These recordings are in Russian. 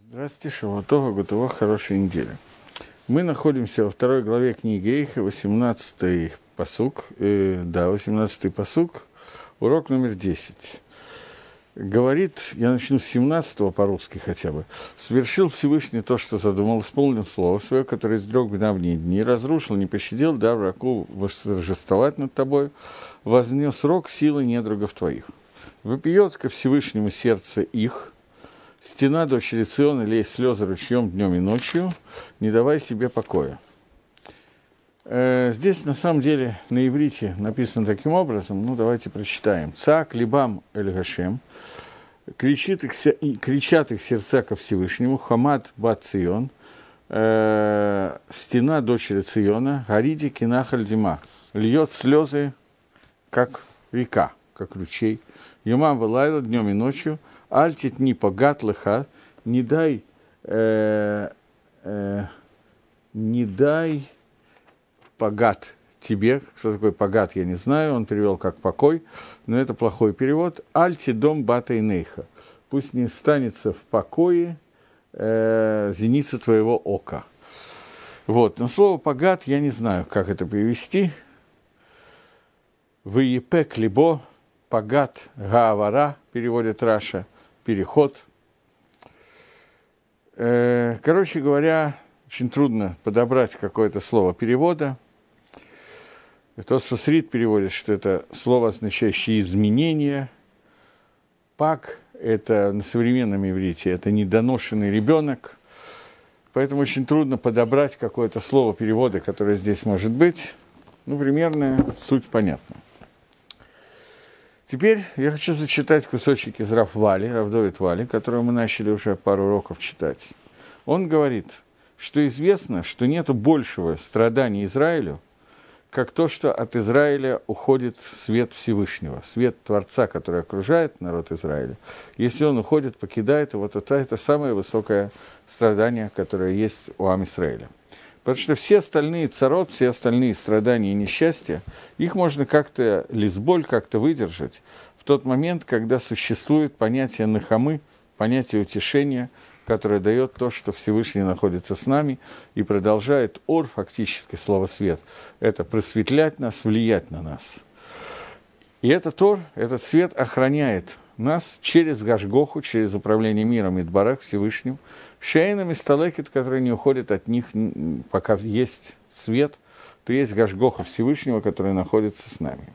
Здравствуйте, Шавуатова, Гутова, хорошей недели. Мы находимся во второй главе книги Эйха, 18-й пасук, 18-й пасук, урок номер 10. Говорит, я начну с 17-го по-русски хотя бы. «Совершил Всевышний то, что задумал, исполнил слово свое, которое издрог в давние дни, разрушил, не пощадил, дав врагу восторжествовать над тобой, вознес рог силы недругов твоих. Вопиет ко Всевышнему сердце их, стена дочери Циона, лей слезы ручьем днем и ночью, не давай себе покоя». Здесь, на самом деле, на иврите написано таким образом, давайте прочитаем. «Цаак либам эль Гашем», кричат их сердца ко Всевышнему, «Хамад бат Цион», стена дочери Циона, «Гариди кинахаль дима», льет слезы, как река, как ручей, «Юмам валайла» днем и ночью, «Альтит ни погат лыха», не дай погат тебе. Что такое погат, я не знаю, он перевел как покой, но это плохой перевод. «Альти дом бата и нейха», пусть не станется в покое зеница твоего ока. Вот, но слово погат я не знаю, как это перевести. «Ваепек либо», погат, гаавара, переводит Раша, переход. Короче говоря, очень трудно подобрать какое-то слово перевода. Тосфос Рид переводит, что это слово, означающее изменение. Паг – это на современном иврите, это недоношенный ребенок. Поэтому очень трудно подобрать какое-то слово перевода, которое здесь может быть. Примерно суть понятна. Теперь я хочу зачитать кусочек из Рав Довид Вали, который мы начали уже пару уроков читать. Он говорит, что известно, что нет большего страдания Израилю, как то, что от Израиля уходит свет Всевышнего, свет Творца, который окружает народ Израиля. Если он уходит, покидает его, то это самое высокое страдание, которое есть у Ам Исраиля. Потому что все остальные царот, все остальные страдания и несчастья, их можно как-то лизболь, как-то выдержать в тот момент, когда существует понятие нахамы, понятие утешения, которое дает то, что Всевышний находится с нами и продолжает ор, фактически слово свет, это просветлять нас, влиять на нас. И этот ор, этот свет охраняет нас через Гашгоху, через управление миром Идбарах Всевышним, шейнами сталекет, которые не уходят от них, пока есть свет, то есть Гашгоха Всевышнего, который находится с нами.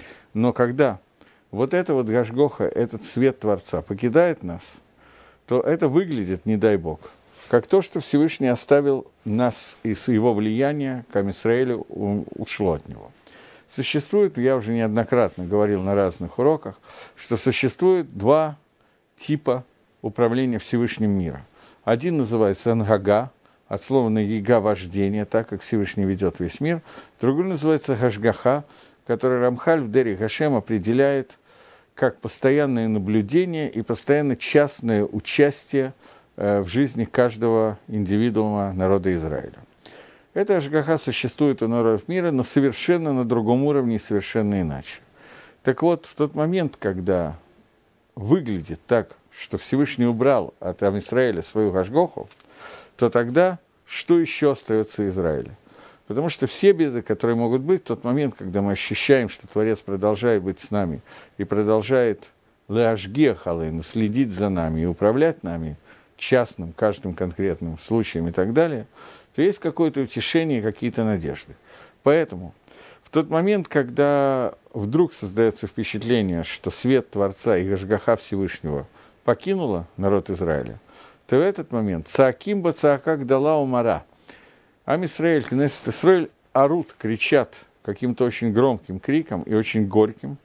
Но когда вот это вот Гашгоха, этот свет Творца покидает нас, то это выглядит, не дай Бог, как то, что Всевышний оставил нас из его влияния, к Ам-Исраэлю ушло от него. Существует, я уже неоднократно говорил на разных уроках, что существует два типа управления Всевышним мира. Один называется ангага, от слова нагига – вождение, так как Всевышний ведет весь мир. Другой называется гашгаха, который Рамхаль в Дери Гашем определяет как постоянное наблюдение и постоянно частное участие в жизни каждого индивидуума народа Израиля. Эта Ашгаха существует у народов мира, но совершенно на другом уровне и совершенно иначе. Так вот, в тот момент, когда выглядит так, что Всевышний убрал от Ам-Исраэля свою Гашгоху, то тогда что еще остается Израилю? Потому что все беды, которые могут быть в тот момент, когда мы ощущаем, что Творец продолжает быть с нами и продолжает леашгех алейну, следить за нами и управлять нами, частным, каждым конкретным случаем и так далее, то есть какое-то утешение, какие-то надежды. Поэтому в тот момент, когда вдруг создается впечатление, что свет Творца и Гашгаха Всевышнего покинула народ Израиля, то в этот момент «Цааким ба цаакак дала умара». Ам-Исраэль, Кнессет Исраэль орут, кричат каким-то очень громким криком и очень горьким,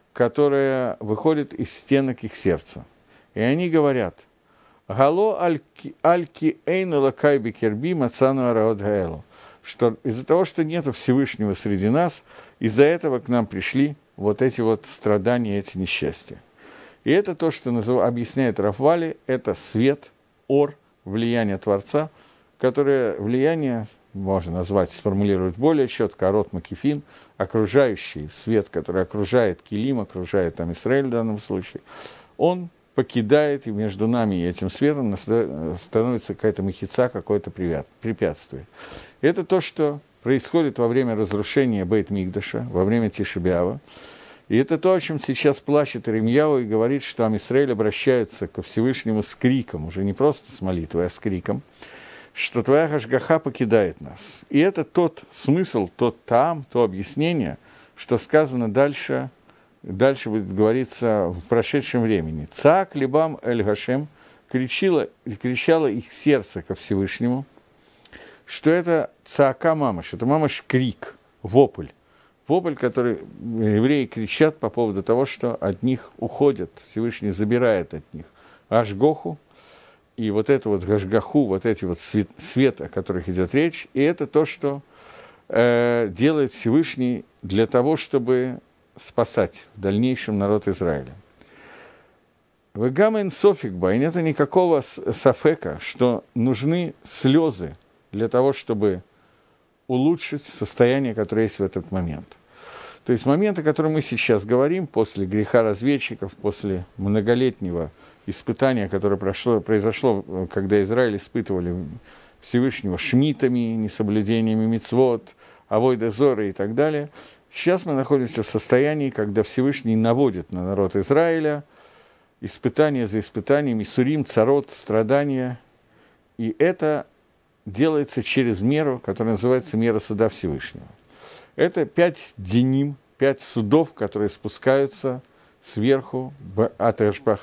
которое выходит из стенок их сердца. И они говорят «Гало альки эйну лакай бекерби мацану араот гаэлу», что из-за того, что нет Всевышнего среди нас, из-за этого к нам пришли вот эти вот страдания, эти несчастья. И это то, что объясняет Рав Вали, это свет, ор, влияние Творца, которое влияние можно назвать, сформулировать более четко, арот макифин, окружающий свет, который окружает Килим, окружает Ам-Исраэль в данном случае, он покидает, и между нами и этим светом становится какая-то махица, какое-то препятствие. Это то, что происходит во время разрушения Бейт-Микдаша, во время Тиши-Б'Ава. И это то, о чем сейчас плачет Иеремьяу и говорит, что Ам-Исраэль обращается ко Всевышнему с криком, уже не просто с молитвой, а с криком, что твоя Гашгаха покидает нас. И это тот смысл, тот таам, то объяснение, что сказано дальше будет говориться в прошедшем времени. «Цаак либам эль Гашем» кричало их сердце ко Всевышнему, что это цаака мамаш, это мамаш крик, вопль. Вопль, который евреи кричат по поводу того, что от них уходят, Всевышний забирает от них ашгоху, и вот эту вот гашгаху, вот эти вот свет, о которых идет речь, и это то, что делает Всевышний для того, чтобы спасать в дальнейшем народ Израиля. Вегамен софикба, и нет никакого сафека, что нужны слезы для того, чтобы улучшить состояние, которое есть в этот момент. То есть момент, о котором мы сейчас говорим, после греха разведчиков, после многолетнего испытания, которое произошло, когда Израиль испытывали Всевышнего шмитами, несоблюдениями мицвот, авойда зоры и так далее, сейчас мы находимся в состоянии, когда Всевышний наводит на народ Израиля испытания за испытаниями, сурим, царот, страдания, и это делается через меру, которая называется мера суда Всевышнего. Это 5 деним, 5 судов, которые спускаются сверху от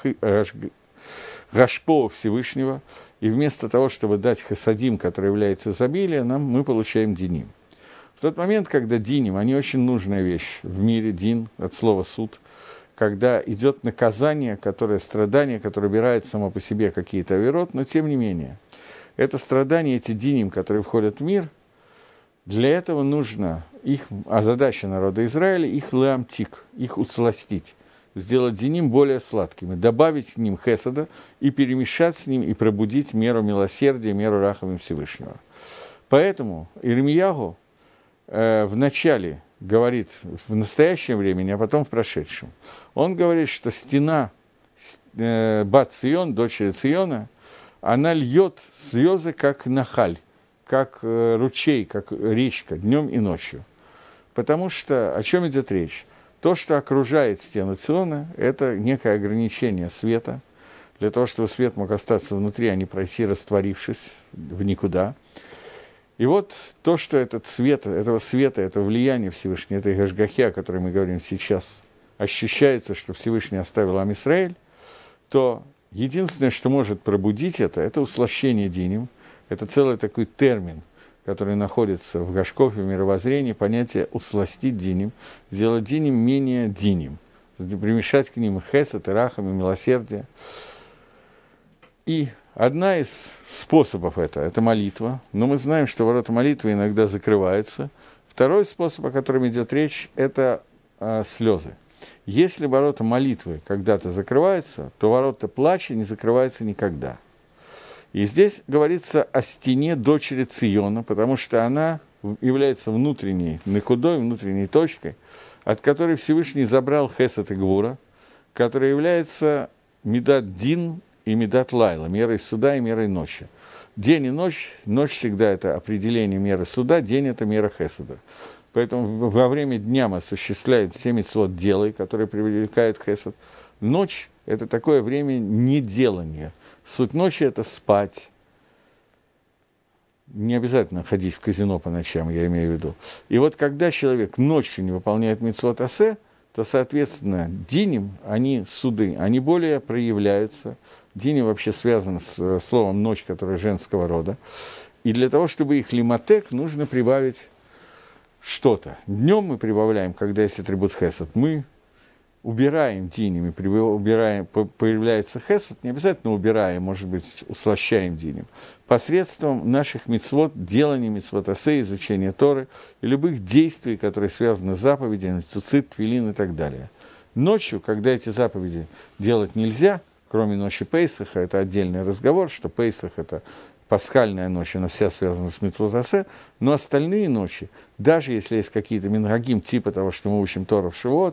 Гашпо Всевышнего, и вместо того, чтобы дать хасадим, который является изобилием, мы получаем диним. В тот момент, когда диним, они очень нужная вещь в мире, дин, от слова суд, когда идет наказание, страдание, которое убирает само по себе какие-то авирот, но тем не менее, это страдания, эти диним, которые входят в мир, для этого нужно задача народа Израиля, их леамтик, их усластить, сделать диним более сладкими, добавить к ним хесада и перемешать с ним и пробудить меру милосердия, меру рахамим Всевышнего. Поэтому Иеремьягу в начале говорит в настоящем времени, а потом в прошедшем. Он говорит, что стена Бат Цион, дочери Циона, она льет слезы, как нахаль, как ручей, как речка, днем и ночью. Потому что о чем идет речь? То, что окружает стену Циона, это некое ограничение света, для того, чтобы свет мог остаться внутри, а не пройти, растворившись в никуда. И вот то, что этот свет, этого света, это влияние Всевышнего, этой гашгахи, о которой мы говорим сейчас, ощущается, что Всевышний оставил Ам-Исраэль, то единственное, что может пробудить это услощение диним. Это целый такой термин, который находится в Гашкове, в мировоззрении, понятие «усластить диним», сделать диним менее диним, примешать к ним хесед, и рахам, и милосердие. И одна из способов это молитва, но мы знаем, что ворота молитвы иногда закрываются. Второй способ, о котором идет речь, это слезы. Если ворота молитвы когда-то закрываются, то ворота плача не закрываются никогда. И здесь говорится о стене дочери Циона, потому что она является внутренней накудой, внутренней точкой, от которой Всевышний забрал хесед и гвура, которая является медат дин и медат лайла, мерой суда и мерой ночи. День и ночь всегда это определение меры суда, день это мера хеседа. Поэтому во время дня мы осуществляем все мицвот делай, которые привлекают хесед. Ночь – это такое время неделания. Суть ночи – это спать. Не обязательно ходить в казино по ночам, я имею в виду. И вот когда человек ночью не выполняет мицвот асе, то, соответственно, диним, суды, они более проявляются. Диним вообще связан с словом «ночь», которое женского рода. И для того, чтобы их лиматек, нужно прибавить что-то. Днем мы прибавляем, когда есть атрибут хесед, мы убираем диним, появляется хесед, не обязательно убираем, может быть, услощаем диним, посредством наших мицвот, делания мицвот асе, изучения Торы и любых действий, которые связаны с заповедями, цуцит, твилин и так далее. Ночью, когда эти заповеди делать нельзя, кроме ночи Пейсаха, это отдельный разговор, что Пейсах – это пасхальная ночь, она вся связана с мицвот асе, но остальные ночи, даже если есть какие-то мингагим, типа того, что мы учим Тору в Шивот,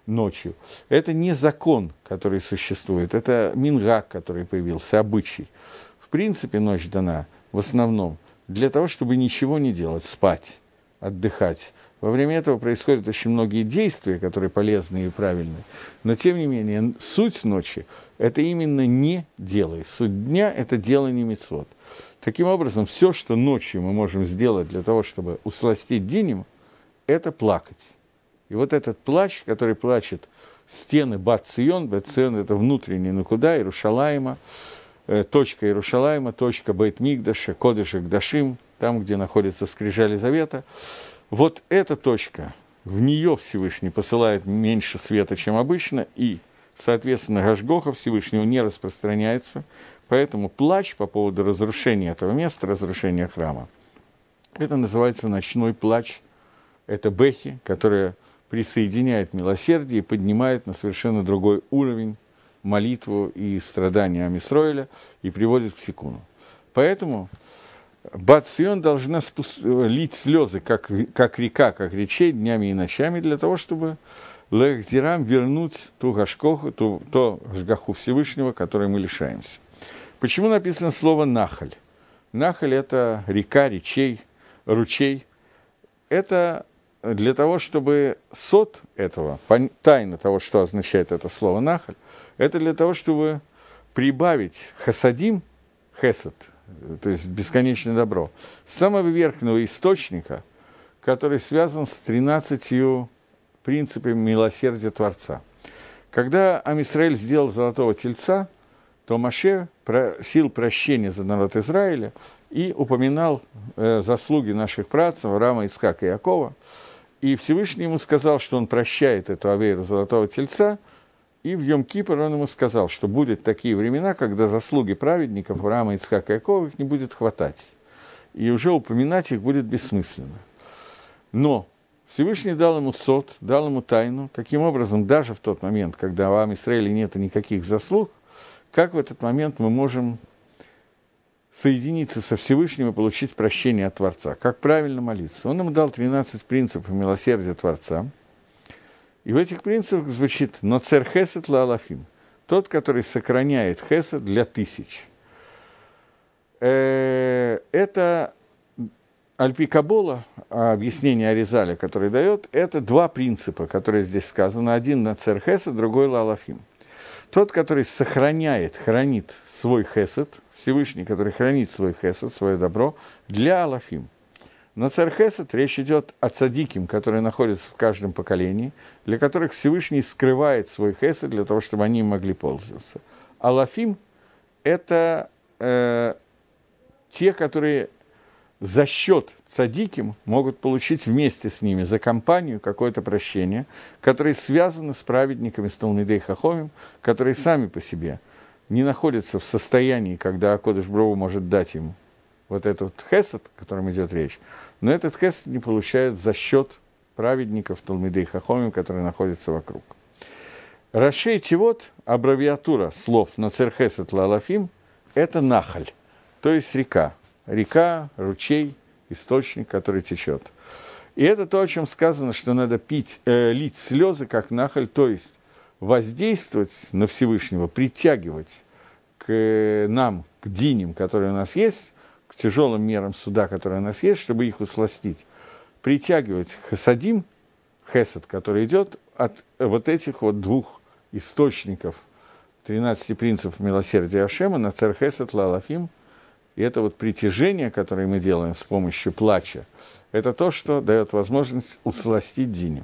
ночью. Это не закон, который существует, это мингак, который появился, обычай. В принципе, ночь дана в основном для того, чтобы ничего не делать, спать, отдыхать. Во время этого происходят очень многие действия, которые полезны и правильны, но, тем не менее, суть ночи – это именно не делай. Суть дня – это делание мицвот. Таким образом, все, что ночью мы можем сделать для того, чтобы усластить день, это плакать. И вот этот плач, который плачет стены Бат-Цион, Бат-Цион – это внутренний Накуда, Иерушалайма, точка Иерушалайма, точка Бейт-Мигдаша, Кодеш Икдашим, там, где находится скрижали завета. Вот эта точка, в нее Всевышний посылает меньше света, чем обычно, и, соответственно, Гашгоха Всевышнего не распространяется, поэтому плач по поводу разрушения этого места, разрушения храма, это называется ночной плач, это бехи, которая присоединяет милосердие и поднимает на совершенно другой уровень молитву и страдания Ам Исроэля и приводит к тикуну. Поэтому Бат-Цион должна лить слезы, как река, как речей, днями и ночами, для того, чтобы Лехдирам вернуть ту гашкоху, то гашгаху Всевышнего, которой мы лишаемся. Почему написано слово «нахаль»? Нахаль – это река, ручей. Это для того, чтобы сот этого, тайна того, что означает это слово «нахаль», это для того, чтобы прибавить хасадим, хесед, то есть бесконечное добро, с самого верхнего источника, который связан с 13 принципами милосердия Творца. Когда Ам Исраэль сделал золотого тельца, то Моше просил прощения за народ Израиля и упоминал заслуги наших працев Авраама, Ицхака и Иакова. И Всевышний ему сказал, что он прощает эту авейру золотого тельца, и в Йом-Кипр он ему сказал, что будут такие времена, когда заслуги праведников Авраама, Ицхака и Иакова их не будет хватать. И уже упоминать их будет бессмысленно. Но Всевышний дал ему сот, дал ему тайну. Каким образом, даже в тот момент, когда в Ам Исраэле нет никаких заслуг, как в этот момент мы можем соединиться со Всевышним и получить прощение от Творца? Как правильно молиться? Он ему дал 13 принципов милосердия Творца. И в этих принципах звучит «Ноцер хесед ла алафим» – тот, который сохраняет хесед для тысяч. Это Альпи Кабола, объяснение Аризаля, который дает, это два принципа, которые здесь сказаны. Один «Ноцер хесед», другой «ла алафим». Тот, который сохраняет, хранит свой хесед, Всевышний, который хранит свой хесед, свое добро, для алафим. На царь хесед речь идет о цадиким, которые находятся в каждом поколении, для которых Всевышний скрывает свой хесед для того, чтобы они могли пользоваться. Алафим – это те, которые за счет цадиким могут получить вместе с ними, за компанию, какое-то прощение, которые связаны с праведниками, с Талмидей Хахомим, которые сами по себе не находятся в состоянии, когда Акодыш Брову может дать им вот этот хесед, о котором идет речь, но этот хесед не получают за счет праведников Талмидей Хахомим, которые находятся вокруг. Рашей Тивот, аббревиатура слов «Ноцер хесед ла алафим» – это нахаль, то есть река. Река, ручей, источник, который течет. И это то, о чем сказано, что надо лить слезы, как нахаль, то есть воздействовать на Всевышнего, притягивать к нам, к диням, которые у нас есть, к тяжелым мерам суда, которые у нас есть, чтобы их усластить, притягивать хасадим, хесед, который идет от вот этих вот двух источников 13 принципов милосердия Ашема, на царь хесед ла алафим. И это вот притяжение, которое мы делаем с помощью плача, это то, что дает возможность усластить диним.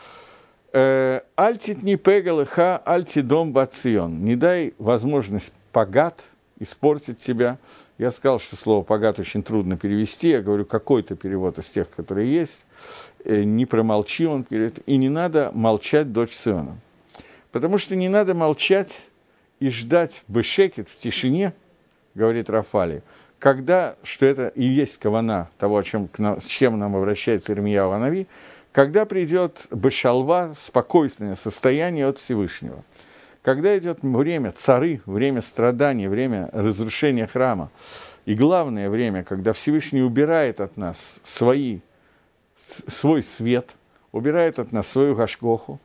Альтит не пегал ха, альти дом бацион. Не дай возможность пагат испортить тебя. Я сказал, что слово пагат очень трудно перевести. Я говорю, какой-то перевод из тех, которые есть. Не промолчи, он переводит. И не надо молчать дочь Сиона. Потому что не надо молчать и ждать бешекет в тишине, говорит Рафали, когда, что это и есть кавана того, с чем нам обращается Ирмияу Анави, когда придет бешалва, спокойное состояние от Всевышнего. Когда идет время цары, время страданий, время разрушения храма, и главное время, когда Всевышний убирает от нас свой свет, убирает от нас свою гашгоху,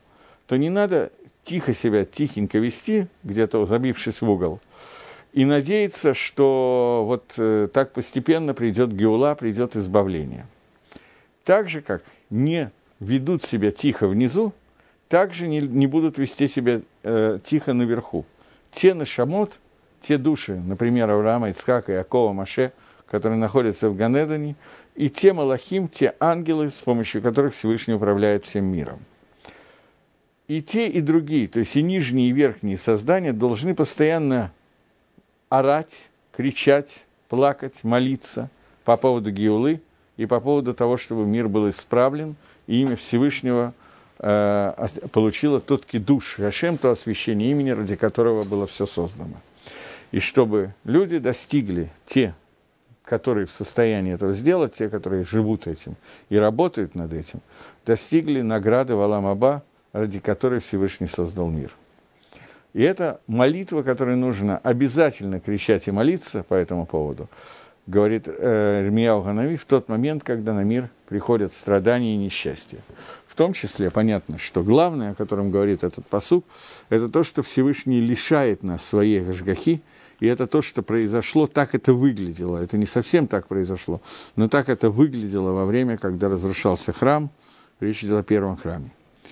то не надо тихо себя, тихенько вести, где-то забившись в угол, и надеяться, что вот так постепенно придет геула, придет избавление. Так же, как не ведут себя тихо внизу, так же не будут вести себя тихо наверху. Те нашамот, те души, например, Авраама, Ицхака, Иакова, Моше, которые находятся в Ганедане, и те малахим, те ангелы, с помощью которых Всевышний управляет всем миром. И те, и другие, то есть и нижние, и верхние создания должны постоянно орать, кричать, плакать, молиться по поводу геулы и по поводу того, чтобы мир был исправлен, и имя Всевышнего получило тот кидуш, Гашем, то освящение имени, ради которого было все создано. И чтобы люди достигли, те, которые в состоянии этого сделать, те, которые живут этим и работают над этим, достигли награды в Олам Аба, ради которой Всевышний создал мир. И это молитва, которой нужно обязательно кричать и молиться по этому поводу, говорит Ирмияу Ханави, в тот момент, когда на мир приходят страдания и несчастья. В том числе, понятно, что главное, о котором говорит этот пасук, это то, что Всевышний лишает нас своей гашгахи, и это то, что произошло, так это выглядело. Это не совсем так произошло, но так это выглядело во время, когда разрушался храм, речь идет о первом храме.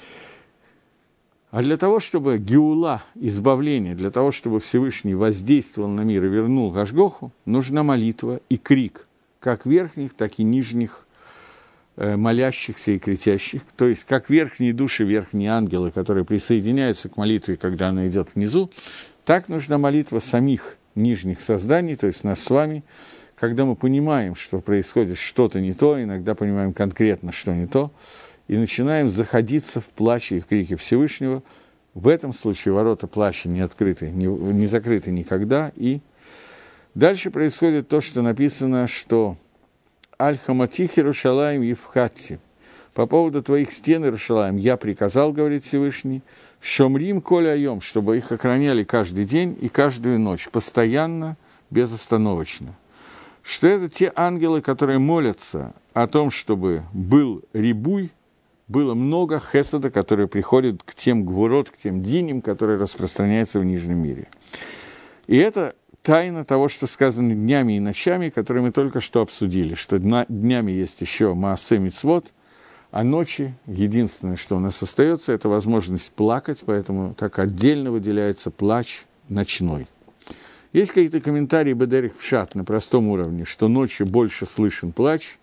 А для того, чтобы геула, избавление, для того, чтобы Всевышний воздействовал на мир и вернул Гашгоху, нужна молитва и крик, как верхних, так и нижних молящихся и кричащих. То есть, как верхние души, верхние ангелы, которые присоединяются к молитве, когда она идет внизу, так нужна молитва самих нижних созданий, то есть нас с вами, когда мы понимаем, что происходит что-то не то, иногда понимаем конкретно, что не то, и начинаем заходиться в плаче и в крике Всевышнего. В этом случае ворота плача не открыты, не закрыты никогда. И дальше происходит то, что написано, что «Аль-Хаматих Иерушалаим Евхатти». По поводу твоих стен, Иерушалаим, я приказал, говорит Всевышний, «Шомрим коль айом», чтобы их охраняли каждый день и каждую ночь, постоянно, безостановочно. Что это те ангелы, которые молятся о том, чтобы был рибуй, было много хесада, которые приходят к тем гвурот, к тем диням, которые распространяются в Нижнем мире. И это тайна того, что сказано днями и ночами, которые мы только что обсудили, что днями есть еще маасе мицвот, а ночи, единственное, что у нас остается, это возможность плакать, поэтому так отдельно выделяется плач ночной. Есть какие-то комментарии Бедерих Пшат на простом уровне, что ночью больше слышен плач,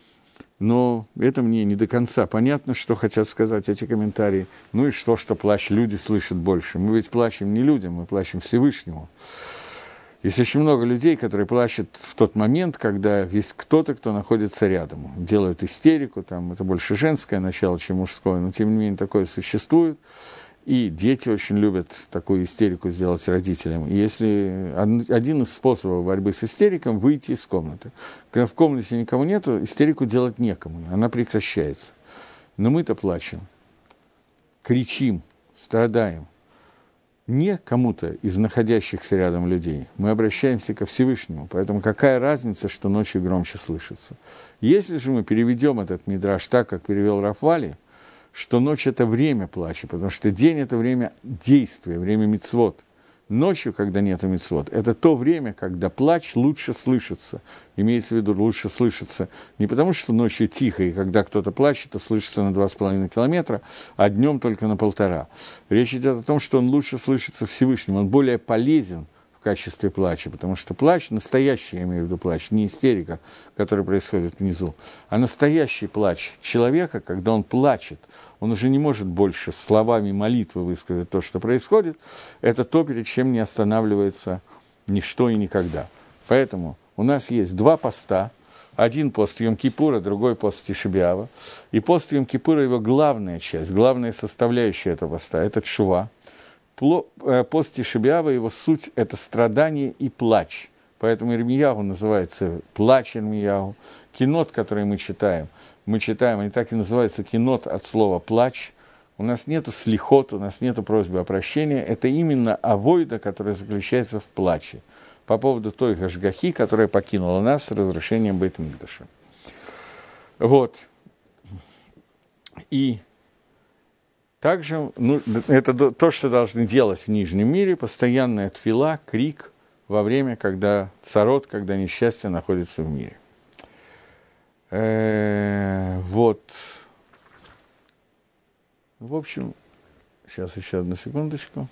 но это мне не до конца понятно, что хотят сказать эти комментарии. Ну и что плач люди слышат больше? Мы ведь плачем не людям, мы плачем Всевышнему. Есть очень много людей, которые плачут в тот момент, когда есть кто-то, кто находится рядом. Делают истерику, там, это больше женское начало, чем мужское, но тем не менее такое существует. И дети очень любят такую истерику сделать родителям. И если один из способов борьбы с истериком – выйти из комнаты. Когда в комнате никого нету, истерику делать некому, она прекращается. Но мы-то плачем, кричим, страдаем. Не кому-то из находящихся рядом людей. Мы обращаемся ко Всевышнему. Поэтому какая разница, что ночью громче слышится? Если же мы переведем этот мидраш так, как перевел Рав Вали, что ночь – это время плача, потому что день – это время действия, время мицвот. Ночью, когда нет мицвот, это то время, когда плач лучше слышится. Имеется в виду, лучше слышится не потому, что ночью тихо, и когда кто-то плачет, то слышится на 2,5 километра, а днем только на 1,5. Речь идет о том, что он лучше слышится Всевышним, он более полезен в качестве плача, потому что плач, настоящий, я имею в виду плач, не истерика, которая происходит внизу, а настоящий плач человека, когда он плачет, он уже не может больше словами молитвы высказать то, что происходит, это то, перед чем не останавливается ничто и никогда. Поэтому у нас есть два поста, один пост Йом-Кипура, другой пост Тиши-б'Ава, и пост Йом-Кипура, его главная часть, главная составляющая этого поста – это тшува. Пост Тиши-б'Ава, его суть – это страдание и плач. Поэтому Ирмияу называется «плач Ирмияу». Кинот, который мы читаем, они так и называются кинот от слова «плач». У нас нету слихот, у нас нету просьбы о прощении. Это именно авойда, которая заключается в плаче. По поводу той гашгахи, которая покинула нас с разрушением Также это то, что должны делать в нижнем мире, постоянная тфила, крик во время, когда царот, когда несчастье находится в мире. Вот. В общем, сейчас еще одну секундочку.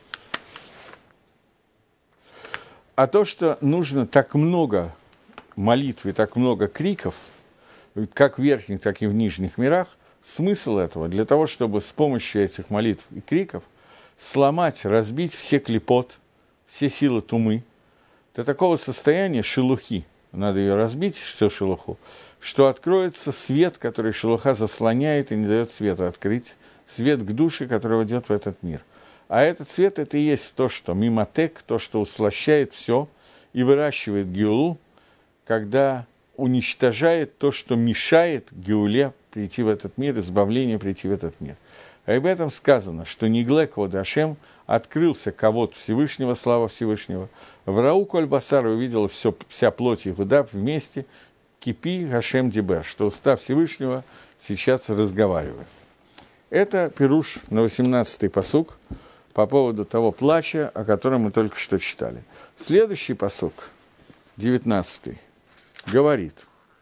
А то, что нужно так много молитв и так много криков, как в верхних, так и в нижних мирах, смысл этого для того, чтобы с помощью этих молитв и криков сломать, разбить все клипот, все силы тумы, до такого состояния шелухи, надо ее разбить, все шелуху, что откроется свет, который шелуха заслоняет и не дает свету открыть, свет к душе, который идет в этот мир. А этот свет – это и есть то, что мимотек, то, что услощает все и выращивает геулу, когда уничтожает то, что мешает геуле прийти в этот мир, избавлению прийти в этот мир. А об этом сказано, что Ниглек Водашем открылся ковод Всевышнего, слава Всевышнего. В Рау Коль Басар увидела вся плоть Иуда вместе, кипи Гашем Дибер, что уста Всевышнего сейчас разговаривают. Это пируш на 18-й пасук по поводу того плача, о котором мы только что читали. Следующий пасук, 19-й, говорит: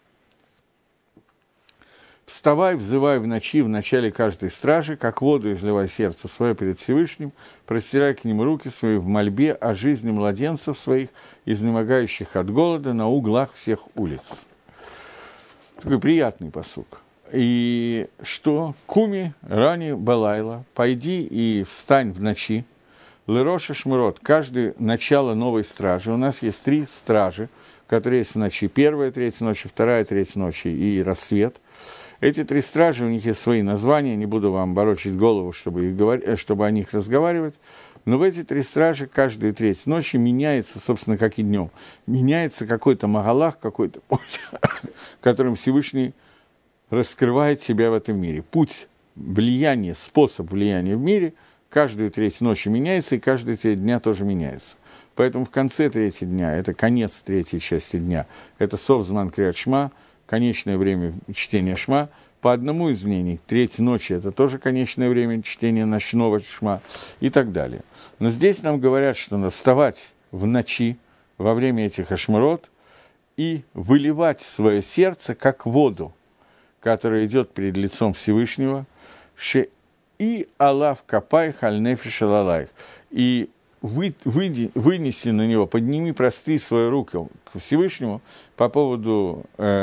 «Вставай, взывай в ночи, в начале каждой стражи, как воду изливай сердце свое перед Всевышним, простирай к ним руки свои в мольбе о жизни младенцев своих, изнемогающих от голода на углах всех улиц». Такой приятный пасук. И что? «Куми рани балайла, пойди и встань в ночи, лероша шмурот», каждое начало новой стражи. У нас есть 3 стражи, которые есть в ночи. Первая треть ночи, вторая треть ночи и рассвет. Эти 3 стражи, у них есть свои названия, не буду вам борочить голову, чтобы о них разговаривать, но в эти 3 стражи каждую треть ночи меняется, собственно, как и днем, меняется какой-то магалах, какой-то путь, которым Всевышний раскрывает себя в этом мире. Путь влияния, способ влияния в мире каждую треть ночи меняется, и каждую треть дня тоже меняется. Поэтому в конце третьего дня, это конец третьей части дня, это совзман криат шма, конечное время чтения шма. По одному из мнений, треть ночи – это тоже конечное время чтения ночного шма и так далее. Но здесь нам говорят, что надо вставать в ночи во время этих ашмурот и выливать свое сердце, как воду, которая идет перед лицом Всевышнего, и Аллах капай халь нефиш алалайх, и вынеси на него, подними простые свои руки к Всевышнему по поводу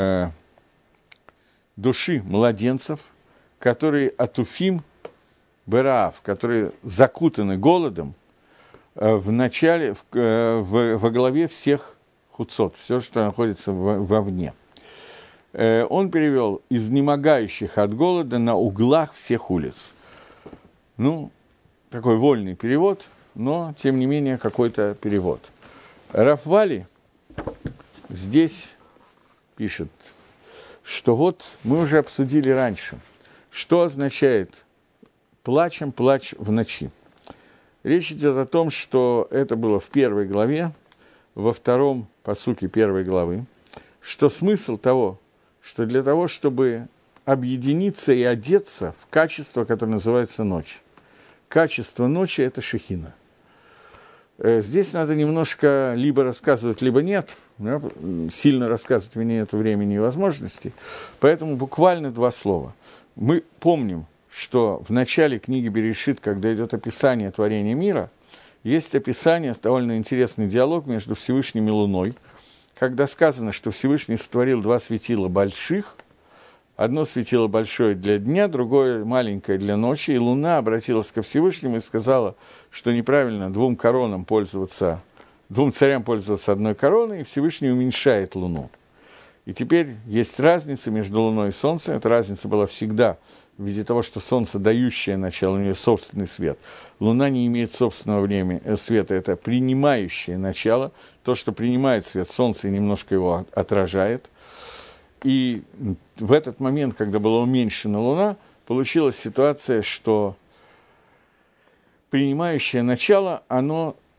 души младенцев, которые атуфим бераав, которые закутаны голодом в начале, во главе всех хуцот, все, что находится вовне. Он перевел «изнемогающих от голода на углах всех улиц». Ну, такой вольный перевод, но, тем не менее, какой-то перевод. Рав Вали здесь пишет, что вот мы уже обсудили раньше, что означает плач в ночи. Речь идет о том, что это было в 1 главе, во 2 пасуке 1 главы, что смысл того, что для того, чтобы объединиться и одеться в качество, которое называется ночь. Качество ночи – это шехина. Здесь надо немножко либо рассказывать, либо нет. Сильно рассказывать у меня нет времени и возможности. Поэтому буквально 2 слова. Мы помним, что в начале книги Берешит, когда идет описание творения мира, есть описание, довольно интересный диалог между Всевышним и Луной, когда сказано, что Всевышний сотворил 2 светила больших, одно светило большое для дня, другое маленькое для ночи, и Луна обратилась ко Всевышнему и сказала, что неправильно 2 царям пользоваться одной короной, и Всевышний уменьшает Луну. И теперь есть разница между Луной и Солнцем, эта разница была всегда в виде того, что Солнце дающее начало, у нее собственный свет. Луна не имеет собственного света, это принимающее начало, то, что принимает свет Солнца и немножко его отражает. И в этот момент, когда была уменьшена Луна, получилась ситуация, что принимающее начало, оно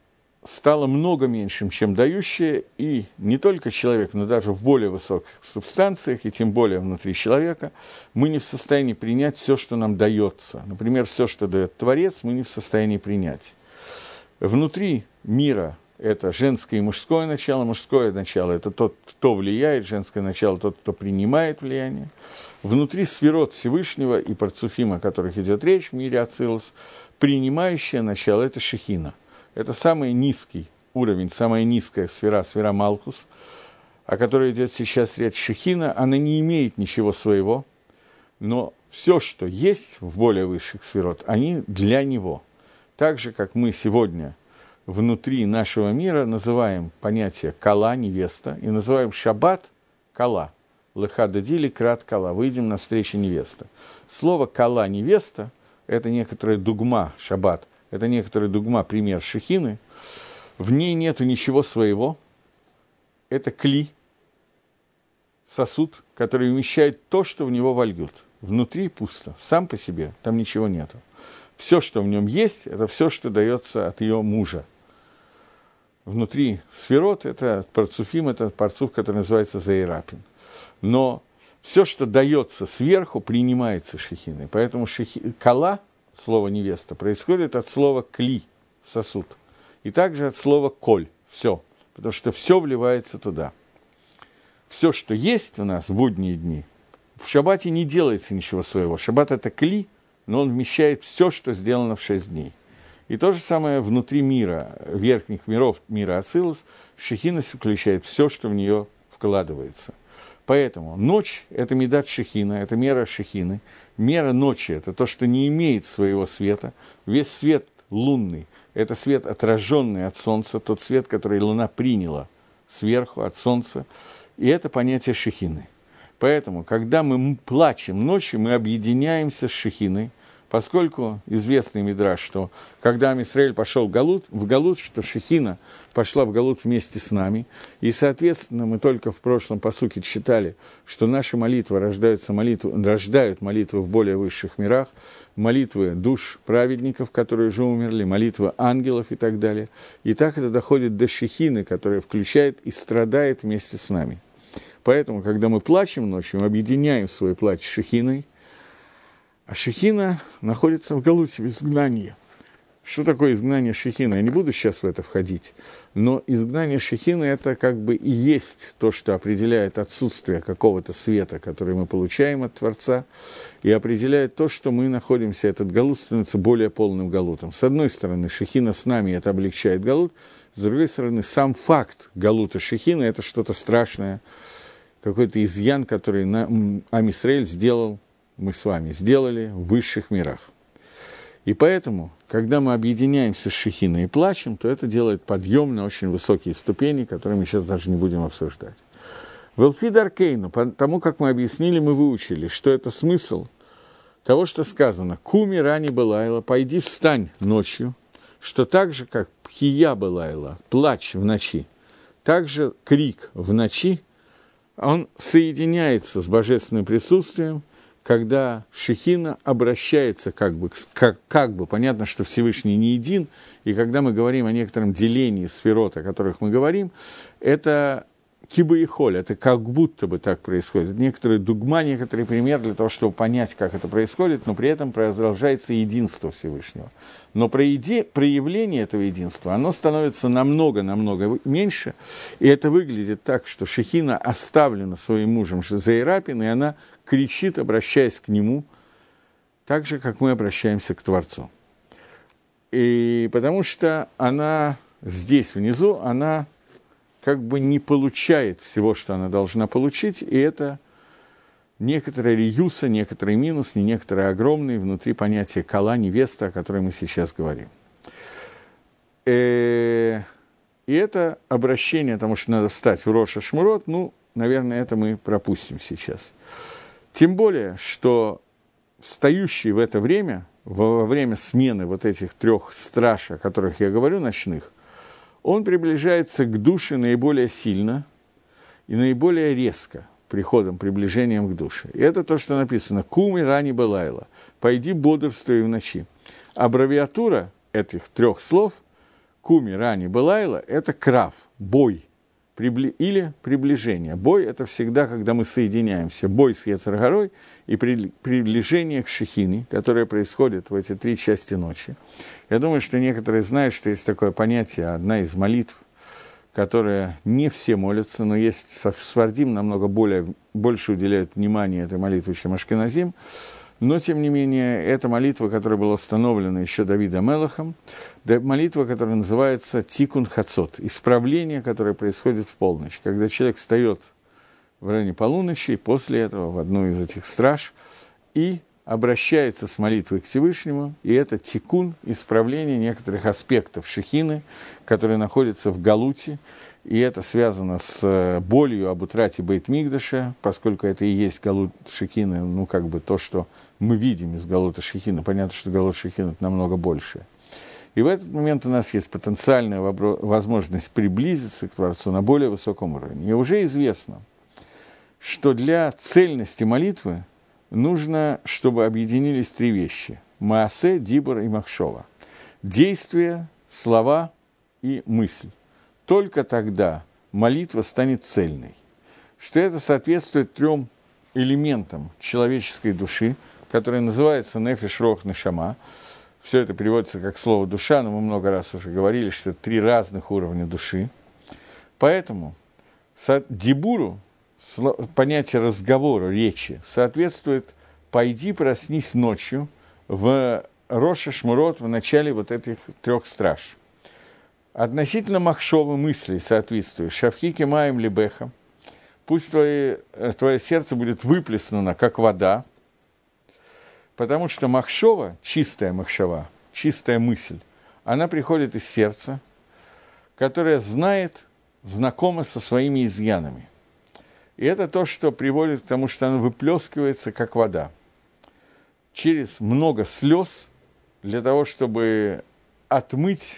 стало много меньшим, чем дающее, и не только человек, но даже в более высоких субстанциях, и тем более внутри человека, мы не в состоянии принять все, что нам дается. Например, все, что дает Творец, мы не в состоянии принять. Внутри мира это женское и мужское начало. Мужское начало – это тот, кто влияет, женское начало – тот, кто принимает влияние. Внутри сферот Всевышнего и парцуфим, о которых идет речь в мире Ацилус, принимающее начало – это шехина. Это самый низкий уровень, самая низкая сфера, сфера Малхус, о которой идет сейчас речь. Шехина, она не имеет ничего своего, но все, что есть в более высших сферот, они для него. Так же, как мы сегодня внутри нашего мира называем понятие «кала», невеста, и называем шаббат «кала». Лехададили крат кала, выйдем навстречу невеста. Слово «кала», невеста, это некоторая дугма, шаббат, это некоторая дугма, пример шехины. В ней нету ничего своего. Это кли, сосуд, который вмещает то, что в него вольют. Внутри пусто, сам по себе, там ничего нету. Все, что в нем есть, это все, что дается от ее мужа. Внутри сферот, это парцуфим, это парцуф, который называется Зеирапин. Но все, что дается сверху, принимается шехиной. Поэтому кала, слово невеста, происходит от слова кли, сосуд. И также от слова коль, все. Потому что все вливается туда. Все, что есть у нас в будние дни, в шаббате не делается ничего своего. Шаббат – это кли, но он вмещает все, что сделано в 6 дней. И то же самое внутри мира, верхних миров мира Ацилус, шехина включает все, что в нее вкладывается. Поэтому ночь – это медат шехина, это мера шехины. Мера ночи – это то, что не имеет своего света. Весь свет лунный – это свет, отраженный от солнца, тот свет, который луна приняла сверху, от солнца. И это понятие шехины. Поэтому, когда мы плачем ночью, мы объединяемся с шехиной, поскольку известный мидраш, что когда Ам-Исраэль пошел в Галут, что шехина пошла в Галут вместе с нами, и, соответственно, мы только в прошлом пасуке читали, что наши молитвы рождают молитвы в более высших мирах, молитвы душ праведников, которые уже умерли, молитвы ангелов и так далее. И так это доходит до шехины, которая включает и страдает вместе с нами. Поэтому, когда мы плачем ночью, мы объединяем свой плач с шехиной, а шехина находится в Галуте, в изгнании. Что такое изгнание шехины? Я не буду сейчас в это входить, но изгнание шехины – это как бы и есть то, что определяет отсутствие какого-то света, который мы получаем от Творца, и определяет то, что мы находимся, этот галут становится более полным галутом. С одной стороны, шехина с нами, это облегчает галут, с другой стороны, сам факт галута шехины – это что-то страшное, какой-то изъян, который Ам-Исраэль сделал, мы с вами сделали в высших мирах. И поэтому, когда мы объединяемся с шехиной и плачем, то это делает подъем на очень высокие ступени, которые мы сейчас даже не будем обсуждать. В Элфид Кейну, потому как мы объяснили, мы выучили, что это смысл того, что сказано «Куми рани Белайла, пойди встань ночью», что так же, как пхия Белайла, плач в ночи, так же крик в ночи, он соединяется с божественным присутствием, когда шехина обращается как бы, понятно, что Всевышний не един, и когда мы говорим о некотором делении сферот, о которых мы говорим, это киба и холь, это как будто бы так происходит. Это некоторые дугма, некоторый пример для того, чтобы понять, как это происходит, но при этом продолжается единство Всевышнего. Но проявление этого единства, оно становится намного меньше, и это выглядит так, что шехина оставлена своим мужем Зеирапин, и она кричит, обращаясь к нему, так же, как мы обращаемся к Творцу. И потому что она здесь, внизу, она как бы не получает всего, что она должна получить, и это некоторая реюса, некоторый минус, не некоторый огромный внутри понятия кала, невеста, о которой мы сейчас говорим. И это обращение, потому что надо встать в Рош ха-Шмурот, наверное, это мы пропустим сейчас. Тем более, что встающий в это время, во время смены вот этих 3 страж, о которых я говорю, ночных, он приближается к душе наиболее сильно и наиболее резко, приближением к душе. И это то, что написано «Куми рани Белайла», «Пойди бодрствуй в ночи». Аббревиатура этих 3 слов куми рани былайла – это крав, бой, или приближение. Бой – это всегда, когда мы соединяемся. Бой с Йецер Гарой и приближение к Шехине, которое происходит в эти 3 части ночи. Я думаю, что некоторые знают, что есть такое понятие, одна из молитв, которая не все молятся, но есть сфардим, намного больше уделяют внимания этой молитве, чем ашкеназим. Но, тем не менее, это молитва, которая была установлена еще Давидом Мелахом, молитва, которая называется Тикун Хацот, исправление, которое происходит в полночь, когда человек встает в районе полуночи, и после этого в одну из этих страж, и обращается с молитвой к Всевышнему, и это тикун, исправление некоторых аспектов шехины, которые находятся в Галуте, и это связано с болью об утрате Бейт-Микдаша, поскольку это и есть Галут Шехины, ну, как бы то, что мы видим из Галута Шехины. Понятно, что Галут Шехины – это намного больше. И в этот момент у нас есть потенциальная возможность приблизиться к Творцу на более высоком уровне. И уже известно, что для цельности молитвы нужно, чтобы объединились 3 вещи – Маасе, Дибор и Махшова. Действие, слова и мысль. Только тогда молитва станет цельной. Что это соответствует 3 элементам человеческой души, которые называются нефеш, рох, нешама. Все это переводится как слово «душа», но мы много раз уже говорили, что это 3 разных уровня души. Поэтому дибуру, понятие разговора, речи, соответствует «пойди, проснись ночью» в Роша Шмурот в начале вот этих 3 страж. Относительно махшовы мыслей соответствует «шавхики маем либеха», пусть твое сердце будет выплеснуто, как вода, потому что махшова, чистая махшова, чистая мысль, она приходит из сердца, которое знакомо со своими изъянами. И это то, что приводит к тому, что она выплескивается, как вода, через много слез для того, чтобы отмыть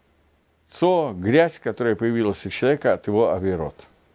грязь, которая появилась у человека от его авирот.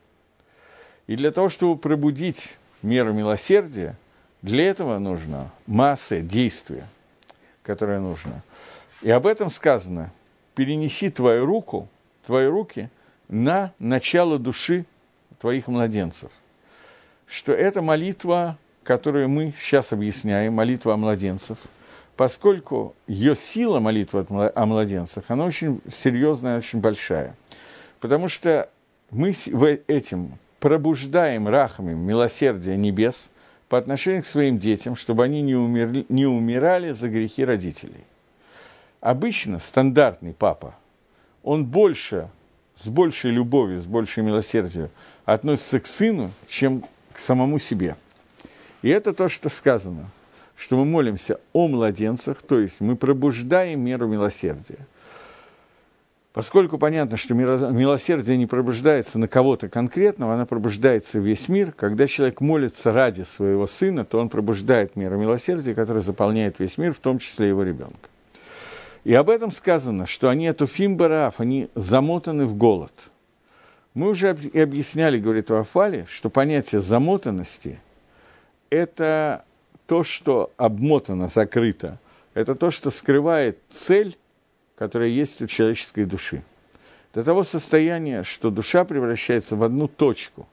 И для того, чтобы пробудить меру милосердия, для этого нужно масса, действие, которое нужно. И об этом сказано: перенеси твою руки на начало души твоих младенцев. Что это молитва, которую мы сейчас объясняем, молитва о младенцах, поскольку ее сила, молитва о младенцах, она очень серьезная, очень большая. Потому что мы этим пробуждаем рахамим, милосердие небес по отношению к своим детям, чтобы они не умирали за грехи родителей. Обычно стандартный папа, он с большей любовью, с большей милосердием относится к сыну, чем к самому себе. И это то, что сказано, что мы молимся о младенцах, то есть мы пробуждаем меру милосердия. Поскольку понятно, что милосердие не пробуждается на кого-то конкретного, оно пробуждается в весь мир. Когда человек молится ради своего сына, то он пробуждает меру милосердия, которая заполняет весь мир, в том числе его ребенка. И об этом сказано, что они этуфим бараф, они замотаны в голод. Мы уже и объясняли, говорит Рафали, что понятие замотанности – это то, что обмотано, закрыто, это то, что скрывает цель, которая есть у человеческой души. До того состояния, что душа превращается в одну точку,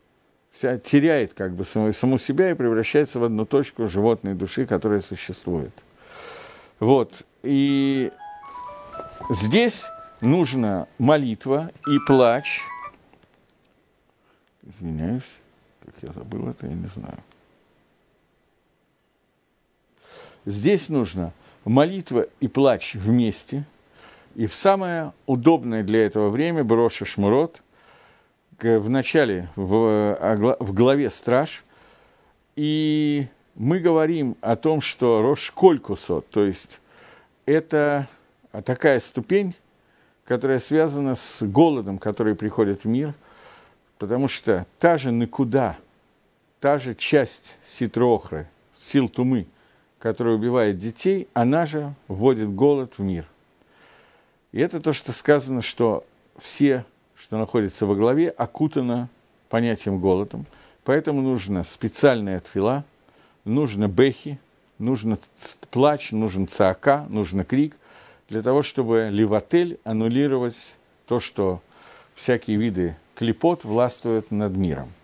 теряет как бы саму себя и превращается в одну точку животной души, которая существует. Вот. И здесь нужна молитва и плач. Извиняюсь, как я забыл это, я не знаю. Здесь нужно молитва и плач вместе. И в самое удобное для этого время Роша Шмурот, в начале, в главе страж, и мы говорим о том, что Рош Коль Кусот, то есть это такая ступень, которая связана с голодом, который приходит в мир, потому что та же Некуда, та же часть Ситрохры, сил Тумы, которая убивает детей, она же вводит голод в мир. И это то, что сказано, что все, что находится во главе, окутано понятием голодом. Поэтому нужна специальная тфила, нужно бехи, нужно плач, нужен цаака, нужно крик, для того, чтобы ливатель, аннулировать то, что всякие виды клипот властвуют над миром.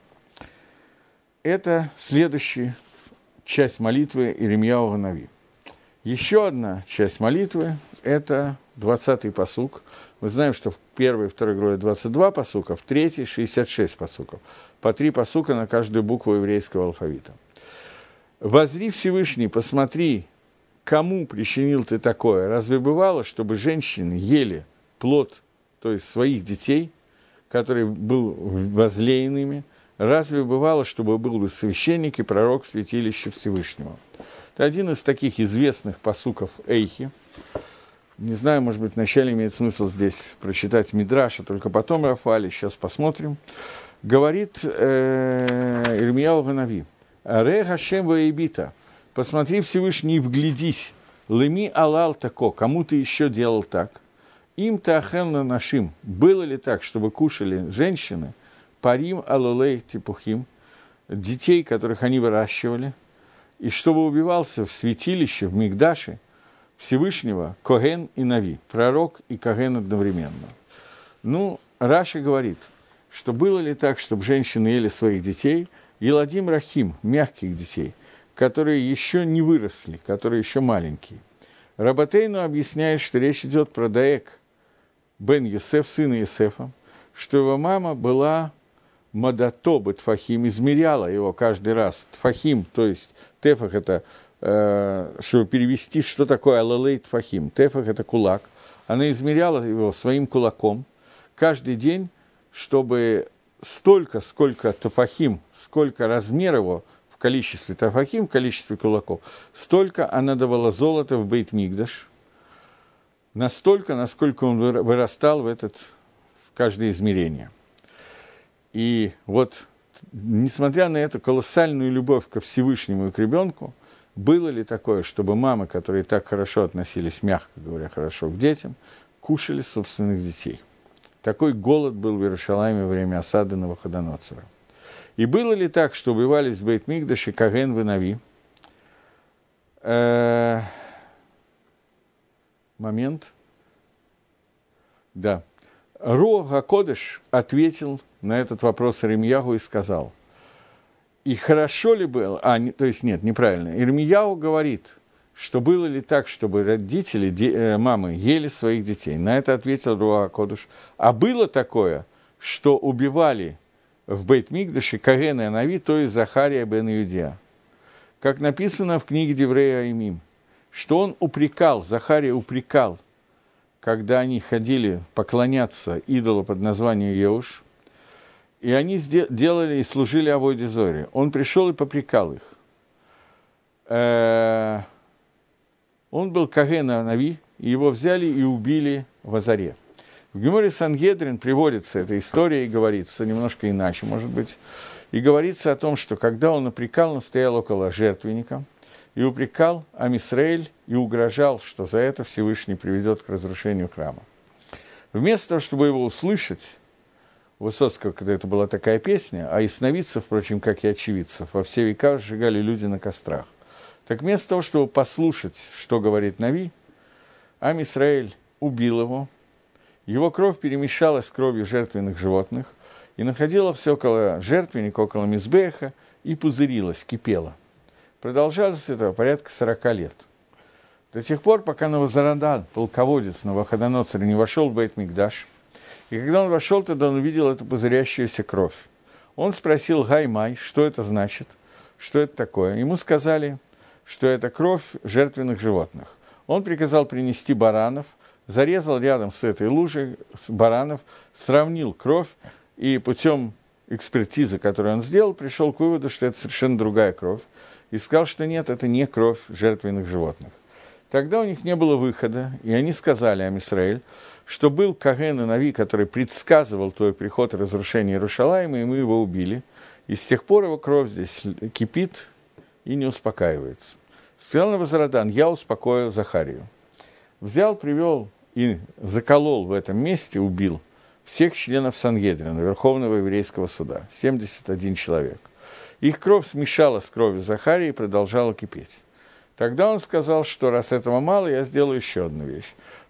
Это следующая часть молитвы Иеремьяу га-Нави. Еще одна часть молитвы – это 20-й пасук. Мы знаем, что в первой и второй главе 22 пасука, в третьей – 66 пасуков. По 3 пасука на каждую букву еврейского алфавита. «Возри Всевышний, посмотри, кому причинил ты такое? Разве бывало, чтобы женщины ели плод, то есть своих детей, который был возлеян ими? Разве бывало, чтобы был бы священник и пророк в святилище Всевышнего?» Это один из таких известных пасуков Эйхи. Не знаю, может быть, вначале имеет смысл здесь прочитать Мидраша, только потом Рафали, сейчас посмотрим. Говорит Иеремьяу га-Нави: «Ре Гашем ваэбита, посмотри, Всевышний, и вглядись, леми алал тако, кому ты еще делал так? Им таахен нашим, было ли так, чтобы кушали женщины, парим алулей типухим, детей, которых они выращивали, и чтобы убивался в святилище, в Мигдаше Всевышнего Коген и Нави, пророк и Коген одновременно». Ну, Раши говорит, что было ли так, чтобы женщины ели своих детей, еладим рахим, мягких детей, которые еще не выросли, которые еще маленькие. Рабатейну объясняет, что речь идет про Даек бен Йосеф, сына Йосефа, что его мама была мадато бетфахим, измеряла его каждый раз. Тфахим, то есть тефах – это, чтобы перевести, что такое алалей тфахим. Тефах – это кулак. Она измеряла его своим кулаком каждый день, чтобы столько, сколько тафахим, сколько размер его в количестве тафахим, в количестве кулаков, столько она давала золота в Бейт-Микдаш, настолько, насколько он вырастал в каждое измерение. И вот, несмотря на эту колоссальную любовь ко Всевышнему и к ребенку, было ли такое, чтобы мамы, которые так хорошо относились, мягко говоря, хорошо к детям, кушали собственных детей? Такой голод был в Иерушалайме во время осады Навуходоносора. И было ли так, что убивались в Бейт-Микдаше Коген и Нави? Момент. Да. Руах ха-Кодеш ответил на этот вопрос Иеремьяу и сказал: «И хорошо ли было...» то есть нет, неправильно. Иеремьяу говорит, что было ли так, чтобы родители, мамы, ели своих детей. На это ответил Руах ха-Кодеш. А было такое, что убивали в Бейт-Микдаше Коген и Нави, то есть Захария бен Иудея. Как написано в книге Деврей Аимим, что он упрекал, Захария упрекал, когда они ходили поклоняться идолу под названием Еуш, и они делали и служили Авойде Зоре. Он пришел и попрекал их. Он был Коген и Нави, и его взяли и убили в Азаре. В Геморе Сангедрин приводится эта история и говорится, немножко иначе, может быть, и говорится о том, что когда он упрекал, он стоял около жертвенника, и упрекал Ам Исраэль, и угрожал, что за это Всевышний приведет к разрушению храма. Вместо того, чтобы его услышать, у Высоцкого, когда это была такая песня, а ясновидцев, впрочем, как и очевидцев, во все века сжигали люди на кострах. Так вместо того, чтобы послушать, что говорит Нави, Ам Исраэль убил его кровь перемешалась с кровью жертвенных животных и находилась около жертвенника, около мизбеха, и пузырилась, кипела. Продолжалось это порядка 40 лет. До тех пор, пока Навузарадан, полководец Навуходоносора, не вошел в Бейт-Микдаш, и когда он вошел, тогда он увидел эту пузырящуюся кровь. Он спросил: «Гай-май, что это значит? Что это такое?» Ему сказали, что это кровь жертвенных животных. Он приказал принести баранов, зарезал рядом с этой лужей баранов, сравнил кровь, и путем экспертизы, которую он сделал, пришел к выводу, что это совершенно другая кровь, и сказал, что нет, это не кровь жертвенных животных. Тогда у них не было выхода, и они сказали Ам Исраэль, что был Коген и Нави, который предсказывал твой приход и разрушение Иерушалайма, и мы его убили. И с тех пор его кровь здесь кипит и не успокаивается. Сказал Навузарадан: «Я успокоил Захарию». Взял, привел и заколол в этом месте, убил всех членов Сангедрина, Верховного еврейского суда, 71 человек. Их кровь смешалась с кровью Захарии и продолжала кипеть. Тогда он сказал, что раз этого мало, я сделаю еще одну вещь.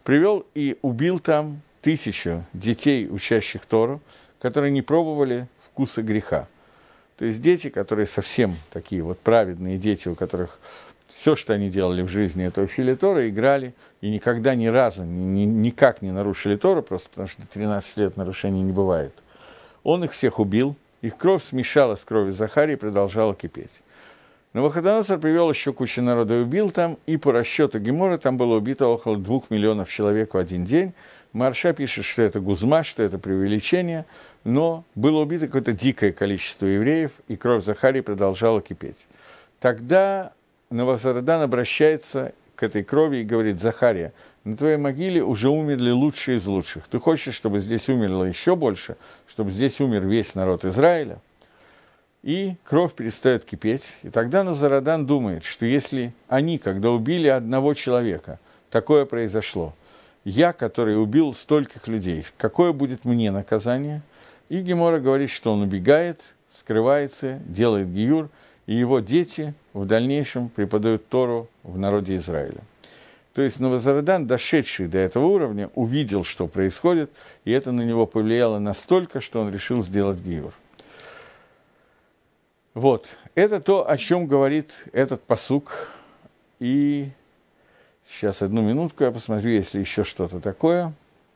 привел и убил там 1000 детей, учащих Тору, которые не пробовали вкуса греха. То есть дети, которые совсем такие вот праведные дети, у которых все, что они делали в жизни, это учили Тору, играли, и никогда ни разу никак не нарушили Тору, просто потому что до 13 лет нарушений не бывает. Он их всех убил, их кровь смешалась с кровью Захарии и продолжала кипеть. Навуходоносор привел еще кучу народа и убил там, и по расчету Гемора там было убито около 2 миллионов человек в один день. Марша пишет, что это гузма, что это преувеличение, но было убито какое-то дикое количество евреев, и кровь Захарии продолжала кипеть. Тогда Навуходоносор обращается к этой крови и говорит: Захария, на твоей могиле уже умерли лучшие из лучших. Ты хочешь, чтобы здесь умерло еще больше, чтобы здесь умер весь народ Израиля? И кровь перестает кипеть. И тогда Навуходоносор думает, что если они, когда убили одного человека, такое произошло, я, который убил стольких людей, какое будет мне наказание? И Гемора говорит, что он убегает, скрывается, делает гиюр, и его дети в дальнейшем преподают Тору в народе Израиля. То есть Навуходоносор, дошедший до этого уровня, увидел, что происходит, и это на него повлияло настолько, что он решил сделать гиюр. Вот, это то, о чем говорит этот пасук. И сейчас, одну минутку, я посмотрю, есть ли еще что-то такое.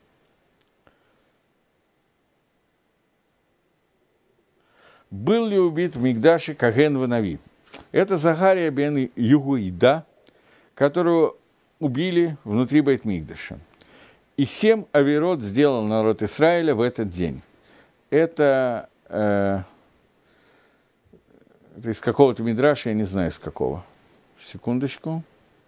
Был ли убит в Мигдаше Каген Ванави? Это Захария бен Югуида, которого убили внутри Бейт-Мигдаша. И 7 авирот сделал народ Израиля в этот день. Это из какого-то мидраша, я не знаю, из какого. Секундочку.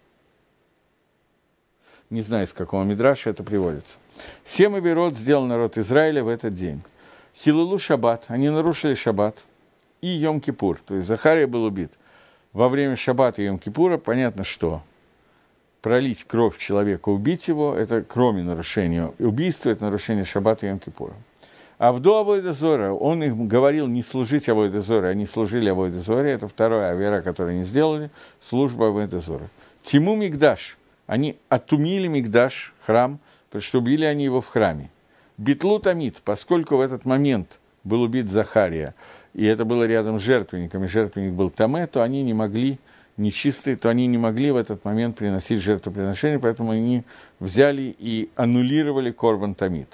Не знаю, из какого мидраша это приводится. 7 авирот сделал народ Израиля в этот день. Хилулу шаббат, они нарушили шаббат, и Йом-Кипур, то есть Захария был убит во время шаббата и Йом-Кипура. Понятно, что пролить кровь человека, убить его, это кроме нарушения убийства, это нарушение шаббата и Йом-Кипура. А в до Авойда Зора он им говорил не служить Авойда Зоре, они служили Авойда Зоре, это вторая авера, которую они сделали, служба Авойда Зоре. Тиму Мигдаш, они отумили Мигдаш, храм, потому что убили они его в храме. Битлу Тамид, поскольку в этот момент был убит Захария, и это было рядом с жертвенником, и жертвенник был Таме, то они не могли, нечистые, то они не могли в этот момент приносить жертвоприношение, поэтому они взяли и аннулировали Корбан Тамид.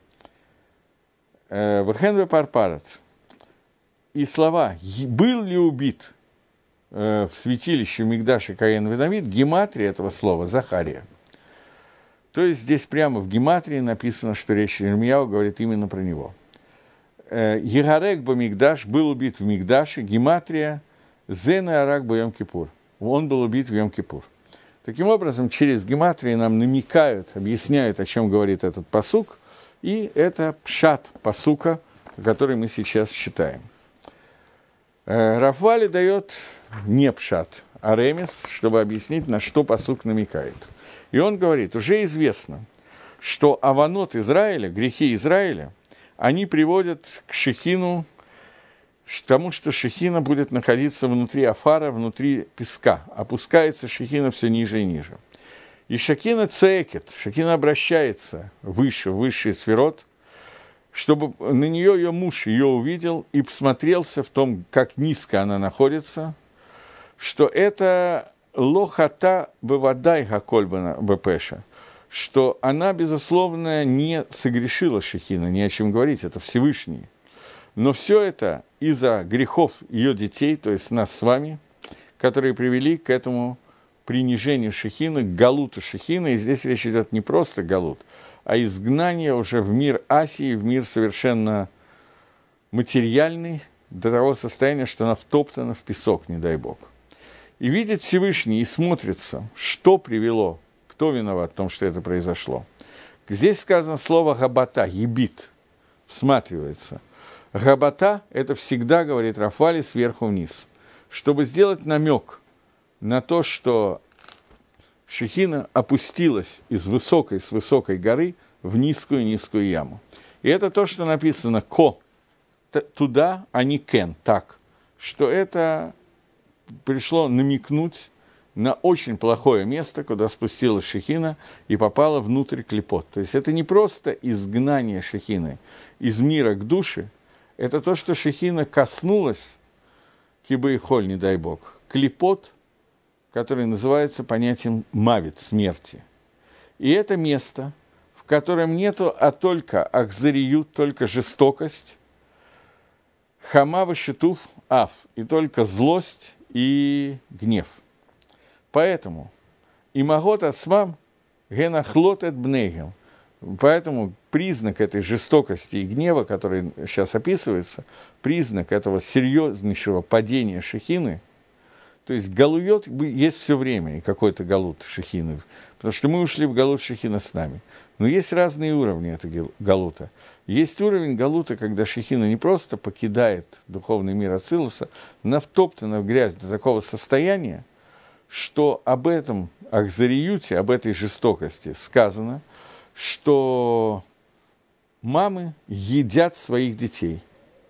Вехенве Парпарат. И слова «был ли убит» в святилище Мигдаше Каен Венавид, гематрия этого слова Захария. То есть здесь прямо в гематрии написано, что речь Ирмияу говорит именно про него. Егарек Бамигдаш был убит в Мигдаше, гематрия Зена Арак ба Йом-Кипур. Он был убит в Йом-Кипур. Таким образом, через гематрии нам намекают, объясняют, о чем говорит этот пасук, и это пшат пасука, который мы сейчас читаем. Рав Вали дает не пшат, а ремес, чтобы объяснить, на что пасук намекает. И он говорит, уже известно, что аванот Израиля, грехи Израиля, они приводят к шехину, к тому, что шехина будет находиться внутри афара, внутри песка. Опускается шехина все ниже и ниже. И шехина цеекет, шехина обращается выше, высший сферот, чтобы на нее ее муж ее увидел и посмотрелся в том, как низко она находится, что это лохата бывадай гакольбана бепеша, что она, безусловно, не согрешила шехина, не о чем говорить, это Всевышний. Но все это из-за грехов ее детей, то есть нас с вами, которые привели к этому принижению шехина, к галуту шехина. И здесь речь идет не просто галут, а изгнание уже в мир Асии, в мир совершенно материальный, до того состояния, что она втоптана в песок, не дай Бог. И видит Всевышний и смотрится, что привело, кто виноват в том, что это произошло. Здесь сказано слово «габата», «ебит», всматривается. «Габата» — это всегда, говорит Рав Вали, сверху вниз. Чтобы сделать намек на то, что шехина опустилась с высокой горы в низкую яму. И это то, что написано «ко», туда, а не «кен», так, что это пришло намекнуть на очень плохое место, куда спустилась Шехина и попала внутрь клипот. То есть это не просто изгнание Шехины из мира к душе, это то, что Шехина коснулась, киба и холь, не дай бог, клипот, который называется понятием мавит, смерти. И это место, в котором нету, а только ахзариют, только жестокость, хамава шитуф аф, и только злость и гнев. Поэтому имагот ацмам генахлот эт бнейгем. Поэтому признак этой жестокости и гнева, который сейчас описывается, признак этого серьезнейшего падения Шехины, то есть галуйот есть все время, и какой-то галут Шехины, потому что мы ушли в галут Шехина с нами. Но есть разные уровни этого галута. Есть уровень галута, когда Шехина не просто покидает духовный мир Ацилуса, но втоптана в грязь до такого состояния, что об этом ахзариюте, об этой жестокости сказано, что мамы едят своих детей.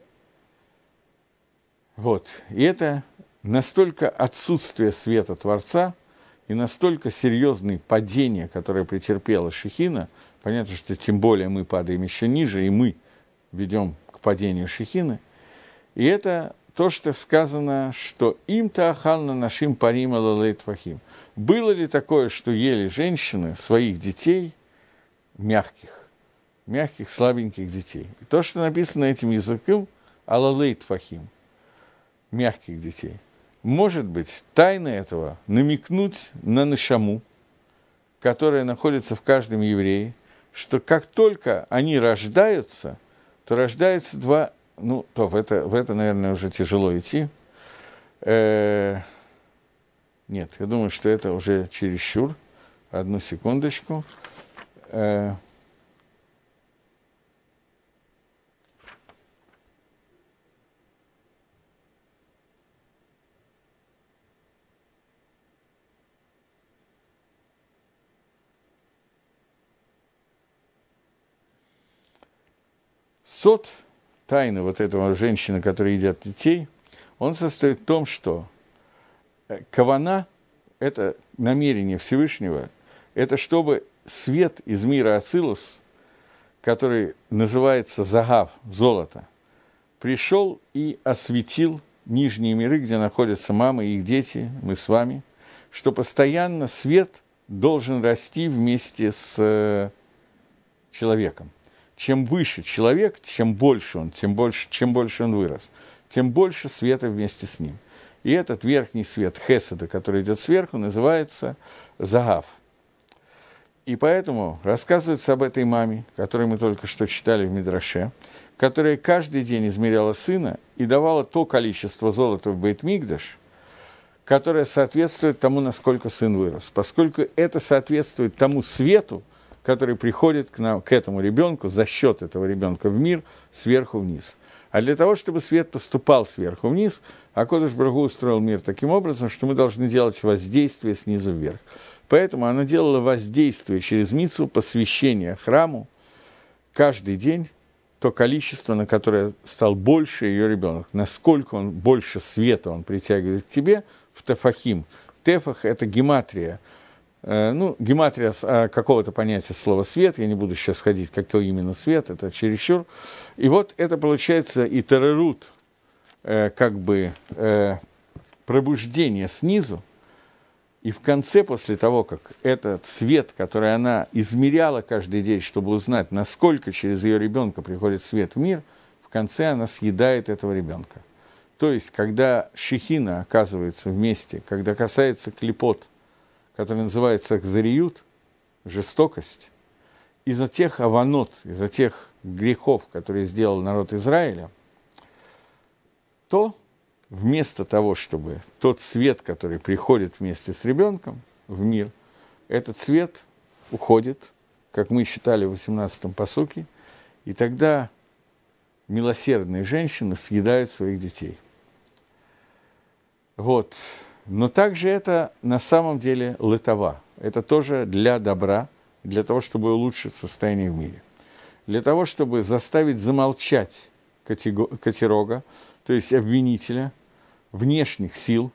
Вот. И это настолько отсутствие света Творца и настолько серьезное падение, которое претерпела Шехина, понятно, что тем более мы падаем еще ниже, и мы ведем к падению Шехины, и это то, что сказано, что им-то ахална нашим парим алалейт фахим. Было ли такое, что ели женщины своих детей, мягких, слабеньких детей? И то, что написано этим языком, алалейт фахим, мягких детей. Может быть, тайна этого намекнуть на нешаму, которая находится в каждом еврее, что как только они рождаются, то рождается два, то в это, наверное, уже тяжело идти. Нет, я думаю, что это уже чересчур. Одну секундочку. Сот, тайна вот этого женщины, которая едят детей, он состоит в том, что кавана, это намерение Всевышнего, это чтобы свет из мира Ацилус, который называется Загав, золото, пришел и осветил нижние миры, где находятся мамы и их дети, мы с вами, что постоянно свет должен расти вместе с человеком. Чем выше человек, чем больше он, чем больше он вырос, тем больше света вместе с ним. И этот верхний свет хеседа, который идет сверху, называется Загав. И поэтому рассказывается об этой маме, которую мы только что читали в Мидраше, которая каждый день измеряла сына и давала то количество золота в Бейт-Микдаш, которое соответствует тому, насколько сын вырос. Поскольку это соответствует тому свету, который приходит к этому ребенку за счет этого ребенка в мир сверху вниз. А для того, чтобы свет поступал сверху вниз, Акодыш Барух Ху устроил мир таким образом, что мы должны делать воздействие снизу вверх. Поэтому она делала воздействие через мицву посвящения храму каждый день, то количество, на которое стал больше ее ребенок, насколько он больше света он притягивает к тебе в тефахим. Тефах – это гематрия. Гематрия какого-то понятия слова «свет», я не буду сейчас ходить, какой именно свет, это чересчур. И вот это получается и терерут, пробуждение снизу, и в конце, после того, как этот свет, который она измеряла каждый день, чтобы узнать, насколько через ее ребенка приходит свет в мир, в конце она съедает этого ребенка. То есть, когда Шехина оказывается вместе, когда касается клипот, который называется ахзариют, жестокость, из-за тех аванот, из-за тех грехов, которые сделал народ Израиля, то вместо того, чтобы тот свет, который приходит вместе с ребенком в мир, этот свет уходит, как мы считали в 18-м пасуке, и тогда милосердные женщины съедают своих детей. Вот. Но также это на самом деле лытова. Это тоже для добра, для того, чтобы улучшить состояние в мире. Для того, чтобы заставить замолчать Катерога, то есть обвинителя, внешних сил,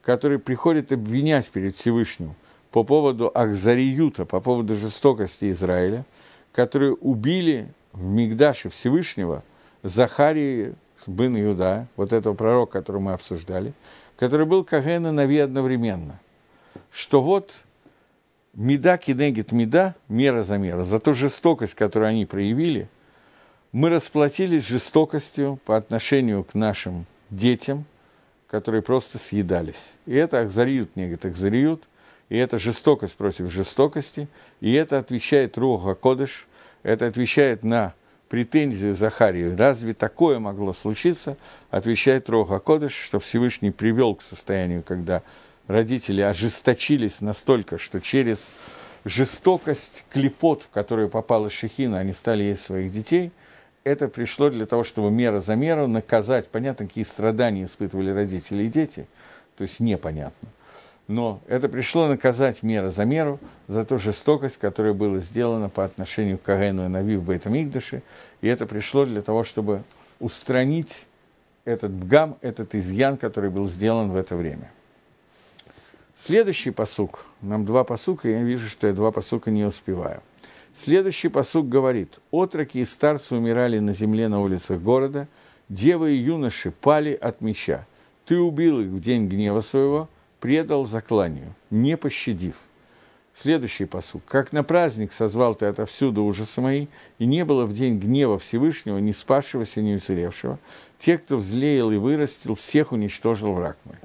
которые приходят обвинять перед Всевышним по поводу Ахзариюта, по поводу жестокости Израиля, которые убили в Мигдаше Всевышнего Захарии бен Иуда, вот этого пророка, которого мы обсуждали, который был Коген и Нави одновременно, что вот меда кидегет меда, мера за меру, за ту жестокость, которую они проявили, мы расплатились жестокостью по отношению к нашим детям, которые просто съедались. И это Ахзариют, негет Ахзариют, и это жестокость против жестокости, и это отвечает Руах ха-Кодеш, это отвечает на претензию Захарию. Разве такое могло случиться? Отвечает Руах ха-Кодеш, что Всевышний привел к состоянию, когда родители ожесточились настолько, что через жестокость клипот, в которую попала Шехина, они стали есть своих детей. Это пришло для того, чтобы мера за меру наказать. Понятно, какие страдания испытывали родители и дети, то есть непонятно. Но это пришло наказать мера за меру за ту жестокость, которая была сделана по отношению к Когэну и Нави в Бейт-Микдаше. И это пришло для того, чтобы устранить этот бгам, этот изъян, который был сделан в это время. Следующий пасук, нам два пасука, я вижу, что я два пасука не успеваю. Следующий пасук говорит: «Отроки и старцы умирали на земле на улицах города, девы и юноши пали от меча. Ты убил их в день гнева своего, предал закланию, не пощадив». Следующий пасук: «Как на праздник созвал ты отовсюду ужасы мои, и не было в день гнева Всевышнего ни спасшегося, ни уцелевшего. Те, кто взлеял и вырастил, всех уничтожил враг мой».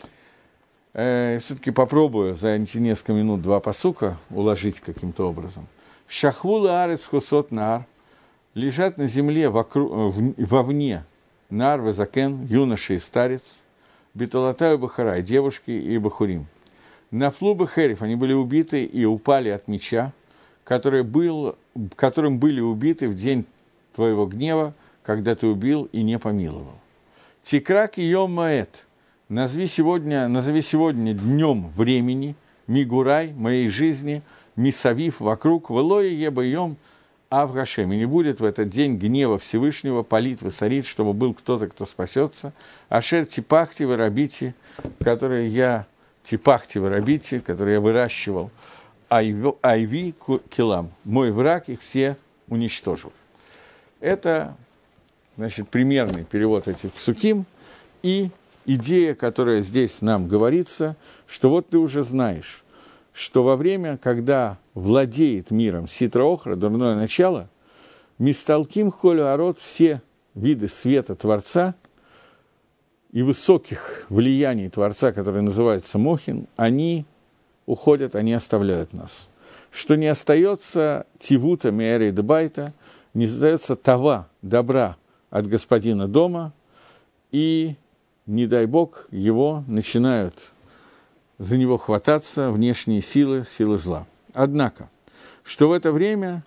Все-таки попробую за эти несколько минут два пасука уложить каким-то образом. «Шахвула арец хусот нар», лежат на земле вовне нар везакен, юноша и старец, биталатаю бахарай, девушки и бахурим. Нафлу бахерев, они были убиты и упали от меча, которым были убиты в день твоего гнева, когда ты убил и не помиловал. Тикрак и йом маэт, назови сегодня днем времени, мигурай, моей жизни, мисавив вокруг, велой ебайом авгашем, и не будет в этот день гнева Всевышнего, палит, высорит, чтобы был кто-то, кто спасется, ашер типахти вырабити, который я выращивал, айви килам, мой враг их все уничтожил. Это, значит, примерный перевод этих псуким, и идея, которая здесь нам говорится, что вот ты уже знаешь, что во время, когда владеет миром ситра охра, дурное начало, мисталким холю арот, все виды света Творца и высоких влияний Творца, которые называются Мохин, они уходят, они оставляют нас. Что не остается тивута меэри дебайта, не остается това, добра от господина дома, и, не дай Бог, его начинают за него хвататься внешние силы, силы зла. Однако, что в это время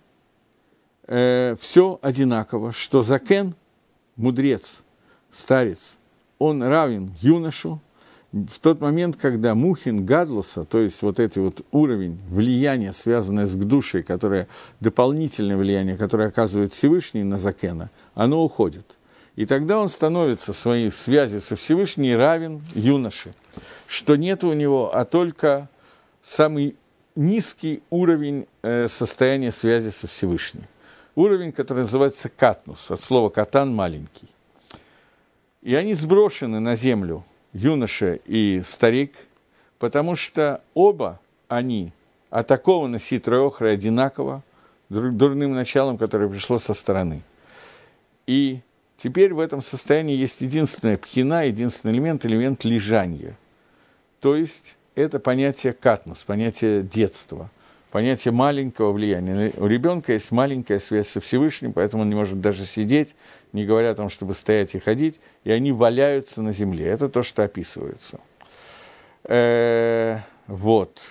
все одинаково, что закен, мудрец, старец, он равен юношу в тот момент, когда мухин гадлуса, то есть вот этот вот уровень влияния, связанное с гдушей, которое дополнительное влияние, которое оказывает Всевышний на закена, оно уходит. И тогда он становится своей связью со Всевышним равен юноше, что нет у него, а только самый низкий уровень состояния связи со Всевышним. Уровень, который называется катнус, от слова катан – маленький. И они сброшены на землю, юноша и старик, потому что оба они атакованы ситрой охрой одинаково, дурным началом, которое пришло со стороны. И теперь в этом состоянии есть единственная пхина, единственный элемент лежания. То есть это понятие катнус, понятие детства, понятие маленького влияния. У ребенка есть маленькая связь со Всевышним, поэтому он не может даже сидеть, не говоря о том, чтобы стоять и ходить, и они валяются на земле. Это то, что описывается. Вот.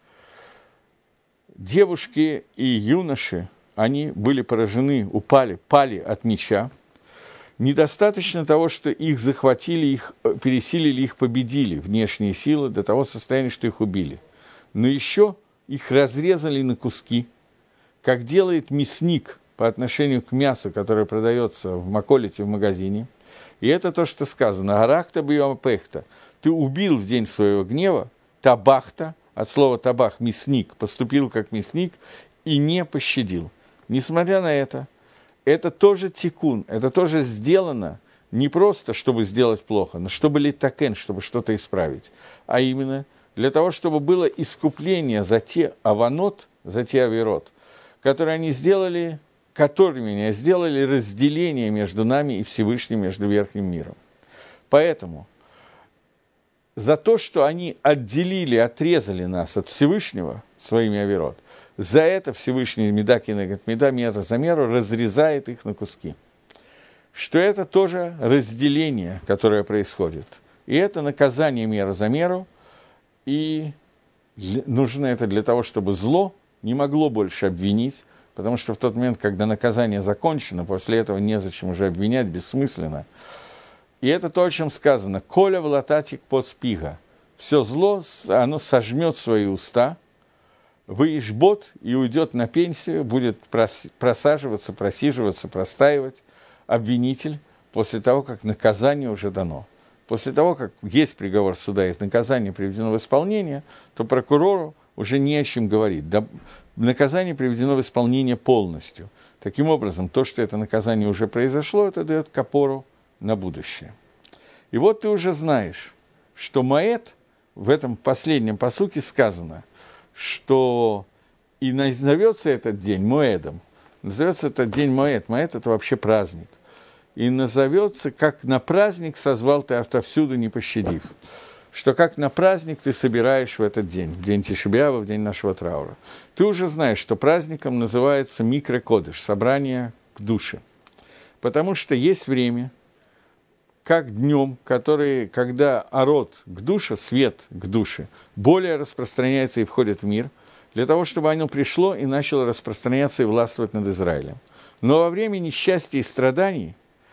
Девушки и юноши, они были поражены, пали от меча. Недостаточно того, что их захватили, их пересилили, их победили, внешние силы, до того состояния, что их убили. Но еще их разрезали на куски, как делает мясник по отношению к мясу, которое продается в маколите, в магазине. И это то, что сказано. «Гарахта бьем пехта». ты убил в день своего гнева, табахта, от слова табах, мясник, поступил как мясник и не пощадил. Несмотря на это тоже тикун, это тоже сделано не просто, чтобы сделать плохо, но чтобы литакен, чтобы что-то исправить, а именно для того, чтобы было искупление за те аванот, за те авирот, которые они сделали, которыми они сделали разделение между нами и Всевышним, между верхним миром. Поэтому за то, что они отделили, отрезали нас от Всевышнего своими авирот, за это Всевышний меда кинегат меда, мера за меру, разрезает их на куски. Что это тоже разделение, которое происходит. И это наказание мера за меру, и нужно это для того, чтобы зло не могло больше обвинить, потому что в тот момент, когда наказание закончено, после этого незачем уже обвинять, бессмысленно. И это то, о чем сказано. «Коля влататик поспига». Все зло, оно сожмет свои уста, выишбот и уйдет на пенсию, будет просаживаться, просиживаться, простаивать обвинитель после того, как наказание уже дано. После того, как есть приговор суда и наказание приведено в исполнение, то прокурору уже не о чем говорить. Наказание приведено в исполнение полностью. Таким образом, то, что это наказание уже произошло, это дает капору на будущее. И вот ты уже знаешь, что Моэд, в этом последнем пасуке сказано, что и назовется этот день Моэдом. Назовется этот день Моэд. Моэд – это вообще праздник. И назовется, как на праздник созвал ты отовсюду, не пощадив. Что как на праздник ты собираешь в этот день, в день Тишебиава, в день нашего траура. Ты уже знаешь, что праздником называется микро-кодыш, собрание к душе. Потому что есть время, как днем, когда арот к душе, свет к душе, более распространяется и входит в мир, для того, чтобы оно пришло и начало распространяться и властвовать над Израилем. Но во время несчастья и страданий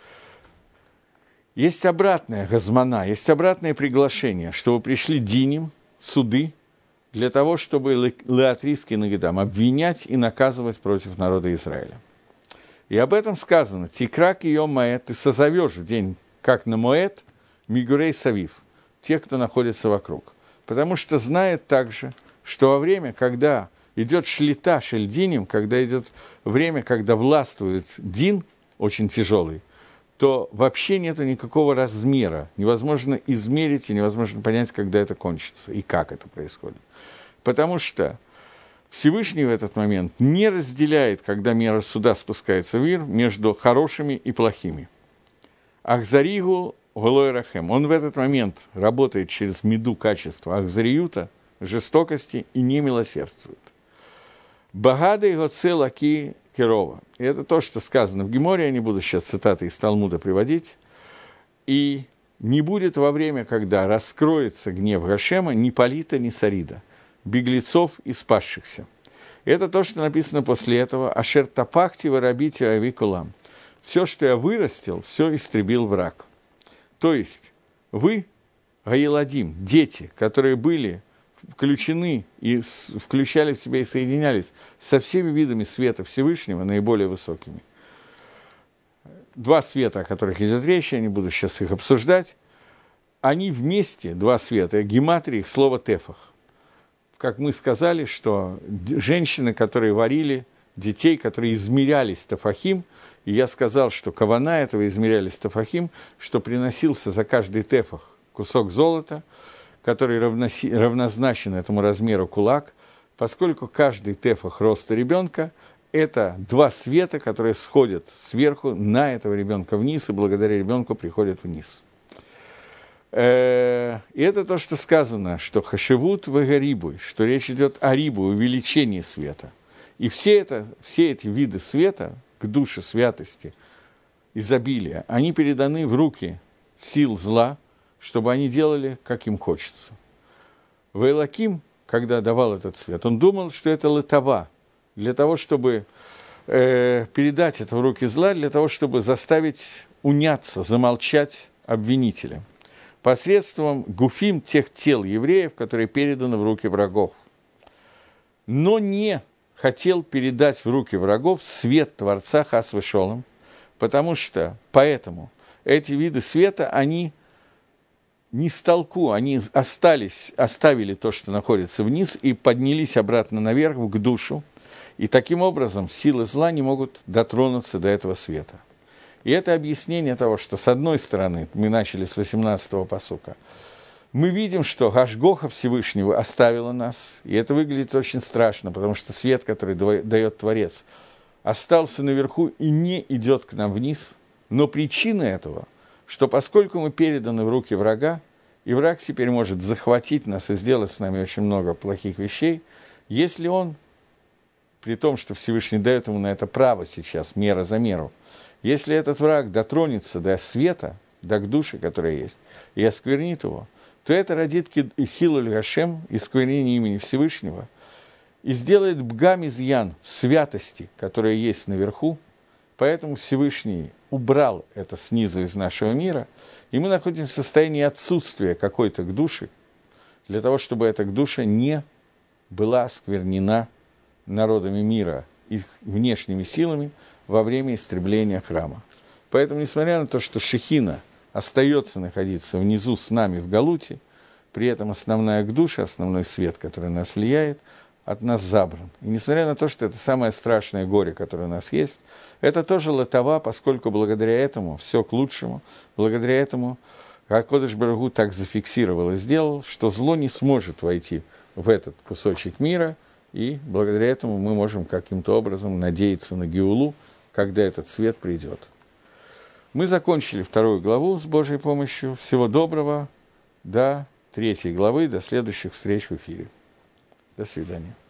есть обратная газмана, есть обратное приглашение, чтобы пришли диним, суды, для того, чтобы леатрийский нагидам обвинять и наказывать против народа Израиля. И об этом сказано: «Тикрак ее Моэд», ты созовешь в день, как на Моэд, мигурей савив, тех, кто находится вокруг. Потому что знает также, что во время, когда идет шлита шельдиним, когда идет время, когда властвует дин, очень тяжелый, то вообще нет никакого размера. Невозможно измерить и невозможно понять, когда это кончится и как это происходит. Потому что Всевышний в этот момент не разделяет, когда мера суда спускается в мир, между хорошими и плохими. Ахзаригу голой рахем. Он в этот момент работает через меду качества ахзариюта, жестокости и не милосердствует. Багада его целаки Керова. И это то, что сказано в Геморе, я не буду сейчас цитаты из Талмуда приводить. И не будет во время, когда раскроется гнев Гашема, ни полита, ни сарида, беглецов и спасшихся. Это то, что написано после этого. Ашер тапахти варабити авикулам. Все, что я вырастил, все истребил враг. То есть вы, гаиладим, дети, которые были включены и включали в себя и соединялись со всеми видами света Всевышнего, наиболее высокими. Два света, о которых идет речь, я не буду сейчас их обсуждать, они вместе, два света, гематрия их слово тефах. Как мы сказали, что женщины, которые варили детей, которые измерялись тафахим, и я сказал, что кавана этого измерялись тафахим, что приносился за каждый тефах кусок золота, который равнозначен этому размеру кулак, поскольку каждый тефах роста ребенка – это два света, которые сходят сверху на этого ребенка вниз, и благодаря ребенку приходят вниз. И это то, что сказано, что хашевут вагарибуй, что речь идет о рибу, увеличении света. И все эти виды света, к душе святости, изобилия, они переданы в руки сил зла, чтобы они делали, как им хочется. Вейлаким, когда давал этот свет, он думал, что это лытова, для того, чтобы передать это в руки зла, для того, чтобы заставить уняться, замолчать обвинителя, посредством гуфим тех тел евреев, которые переданы в руки врагов. Но не хотел передать в руки врагов свет Творца Хас вешолом, потому что, поэтому, эти виды света, они не с толку, они оставили то, что находится вниз, и поднялись обратно наверх, к душу, и таким образом силы зла не могут дотронуться до этого света. И это объяснение того, что, с одной стороны, мы начали с 18-го пасука, мы видим, что Гашгоха Всевышнего оставила нас, и это выглядит очень страшно, потому что свет, который дает Творец, остался наверху и не идет к нам вниз. Но причина этого, что поскольку мы переданы в руки врага, и враг теперь может захватить нас и сделать с нами очень много плохих вещей, если он, при том, что Всевышний дает ему на это право сейчас, мера за меру, если этот враг дотронется до света, до души, которая есть, и осквернит его, то это родит хилуль Гашем, искоренение имени Всевышнего, и сделает бгам изъян в святости, которая есть наверху. Поэтому Всевышний убрал это снизу из нашего мира, и мы находимся в состоянии отсутствия какой-то души, для того, чтобы эта душа не была осквернена народами мира, их внешними силами во время истребления храма. Поэтому, несмотря на то, что Шехина остается находиться внизу с нами в Галуте, при этом основная гдуша, основной свет, который на нас влияет, от нас забран. И несмотря на то, что это самое страшное горе, которое у нас есть, это тоже латава, поскольку благодаря этому все к лучшему, благодаря этому Акодыш Барух Ху так зафиксировал и сделал, что зло не сможет войти в этот кусочек мира, и благодаря этому мы можем каким-то образом надеяться на Геулу, когда этот свет придет. Мы закончили 2 главу с Божьей помощью. Всего доброго. До 3 главы, до следующих встреч в эфире. До свидания.